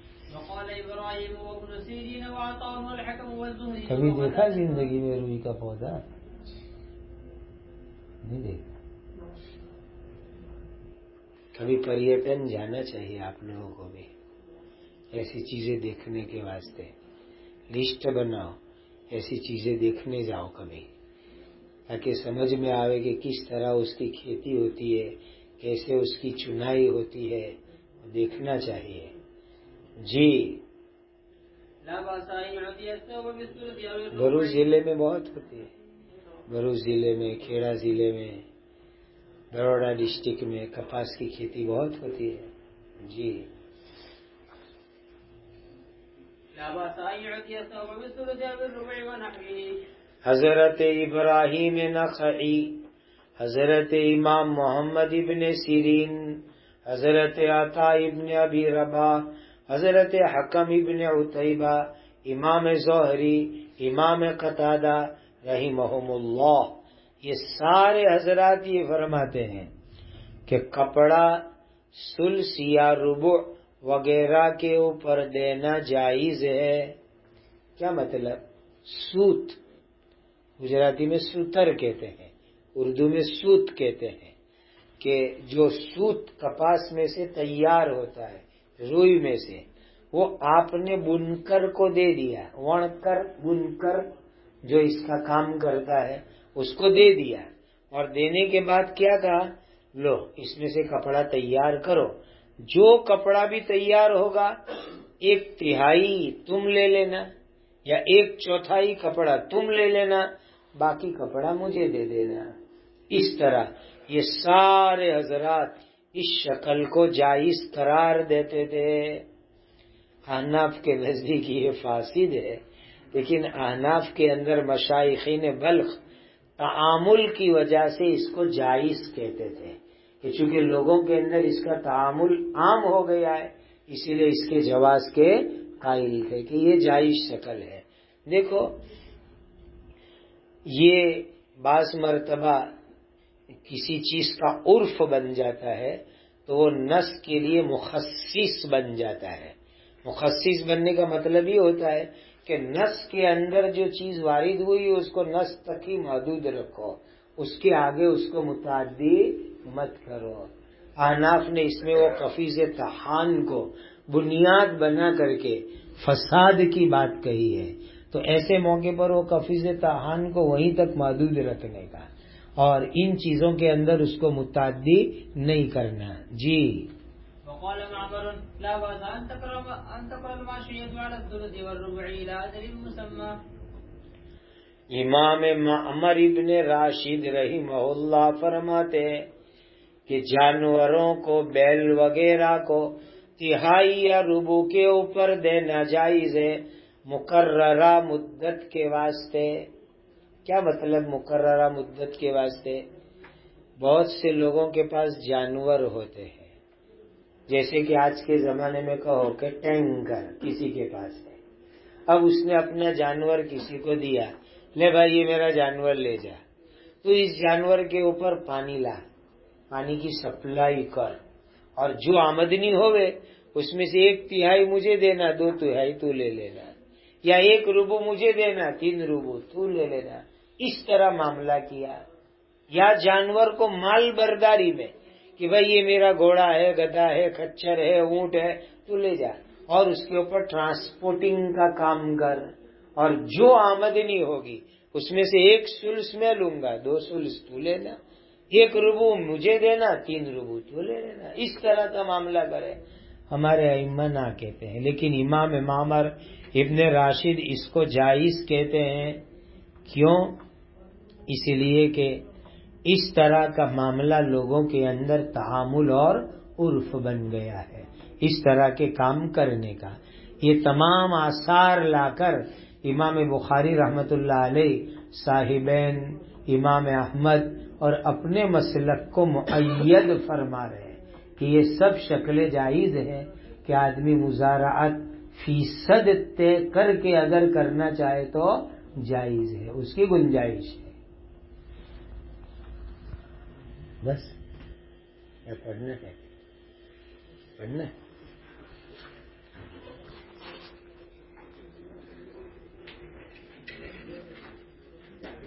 کبھی دیکھا زندگی میں روئی کا پودا؟ نہیں دیکھا. کبھی پریٹن جانا چاہیے آپ لوگوں کو بھی, ایسی چیزیں دیکھنے کے واسطے لسٹ بناؤ, ایسی چیزیں دیکھنے جاؤ کبھی, تاکہ سمجھ میں آئے کہ کس طرح اس کی کھیتی ہوتی ہے, کیسے اس کی چنائی ہوتی ہے, دیکھنا چاہیے. جی بھروچ ضلع میں بہت ہوتی ہے, بھروچ ضلع میں, کھیڑا ضلع میں, بروڑا ڈسٹرکٹ میں کپاس کی کھیتی بہت ہوتی ہے. جی حضرت ابراہیم نخعی, حضرت امام محمد ابن سیرین, حضرت عطا ابن ابی رباح, حضرت حکم ابن عتیبہ, امام زہری, امام قتادہ رحمہم اللہ, یہ سارے حضرات یہ فرماتے ہیں کہ کپڑا ثلث یا ربع وغیرہ کے اوپر دینا جائز ہے. کیا مطلب؟ سوت گجراتی میں سوتر کہتے ہیں, اردو میں سوت کہتے ہیں, کہ جو سوت کپاس میں سے تیار ہوتا ہے, روئی میں سے, وہ آپ نے بنکر کو دے دیا, وڻکر بنکر جو اس کا کام کرتا ہے اس کو دے دیا, اور دینے کے بعد کیا کہا, لو اس میں سے کپڑا تیار کرو. جو کپڑا بھی تیار ہوگا 1/3 تم لے لینا یا 1/4 کپڑا تم لے لینا, باقی کپڑا مجھے دے دینا. اس طرح یہ سارے حضرات اس شکل کو جائز قرار دیتے تھے. احناف کے نزدیک یہ فاسد ہے, لیکن احناف کے اندر مشائخین بلخ تعامل کی وجہ سے اس کو جائز کہتے تھے, کہ چونکہ لوگوں کے اندر اس کا تعامل عام ہو گیا ہے, اسی لیے اس کے جواز کے قائل تھے کہ یہ جائز شکل ہے. دیکھو یہ بعض مرتبہ کسی چیز کا عرف بن جاتا ہے تو وہ نص کے لیے مخصص بن جاتا ہے. مخصص بننے کا مطلب یہ ہوتا ہے کہ نص کے اندر جو چیز وارد ہوئی اس کو نص تک ہی محدود رکھو, اس کے آگے اس کو متعدی مت کرو. احناف نے اس میں وہ قفیز طحان کو بنیاد بنا کر کے فساد کی بات کہی ہے, تو ایسے موقع پر وہ قفیز طحان کو وہیں تک محدود رکھنے کا, اور ان چیزوں کے اندر اس کو متعدی نہیں کرنا. جی وقال معمر لا بأس أن تقرأ الماشية على الثلث والربع إلى أجل مسمى. امام معمر ابن راشد رحمہ اللہ فرماتے ہیں کہ جانوروں کو, بیل وغیرہ کو 1/3 یا ربع کے اوپر دینا جائز ہے مقررہ مدت کے واسطے. کیا مطلب مقررہ مدت کے واسطے؟ بہت سے لوگوں کے پاس جانور ہوتے ہیں, جیسے کہ آج کے زمانے میں کہو کہ ٹینکر کسی کے پاس ہے, اب اس نے اپنا جانور کسی کو دیا, لے بھائی یہ میرا جانور لے جا, تو اس جانور کے اوپر پانی لا, پانی کی سپلائی کر, اور جو آمدنی ہوئے اس میں سے 1/3 مجھے دینا, 2/3 تو لے لینا, یا 1 ربع مجھے دینا, 3 ربع تو لے لینا. اس طرح معاملہ کیا. یا جانور کو مال برداری میں کہ بھائی یہ میرا گھوڑا ہے, گدھا ہے, کچھر ہے, اونٹ ہے, تو لے جا, اور اس کے اوپر ٹرانسپورٹنگ کا کام کر, اور جو آمدنی ہوگی اس میں سے 1 ثلث میں لوں گا, 2 ثلث تو لینا, 1 ربع مجھے دینا, 3 ربع تو لے لینا. اس طرح کا معاملہ کرے. ہمارے ائمہ نہ کہتے ہیں, لیکن امام معمر ابن راشد اس کو جائز کہتے ہیں. کیوں؟ اس لیے کہ اس طرح کا معاملہ لوگوں کے اندر تعامل اور عرف بن گیا ہے اس طرح کے کام کرنے کا. یہ تمام آثار لا کر امام بخاری رحمت اللہ علیہ صاحبین امام احمد اور اپنے مسلک کو مؤید فرما رہے ہیں کہ یہ سب شکلیں جائز ہیں کہ آدمی مزارعت فیصد طے کر کے اگر کرنا چاہے تو جائز ہے, اس کی گنجائش ہے. بس پڑھنا ہے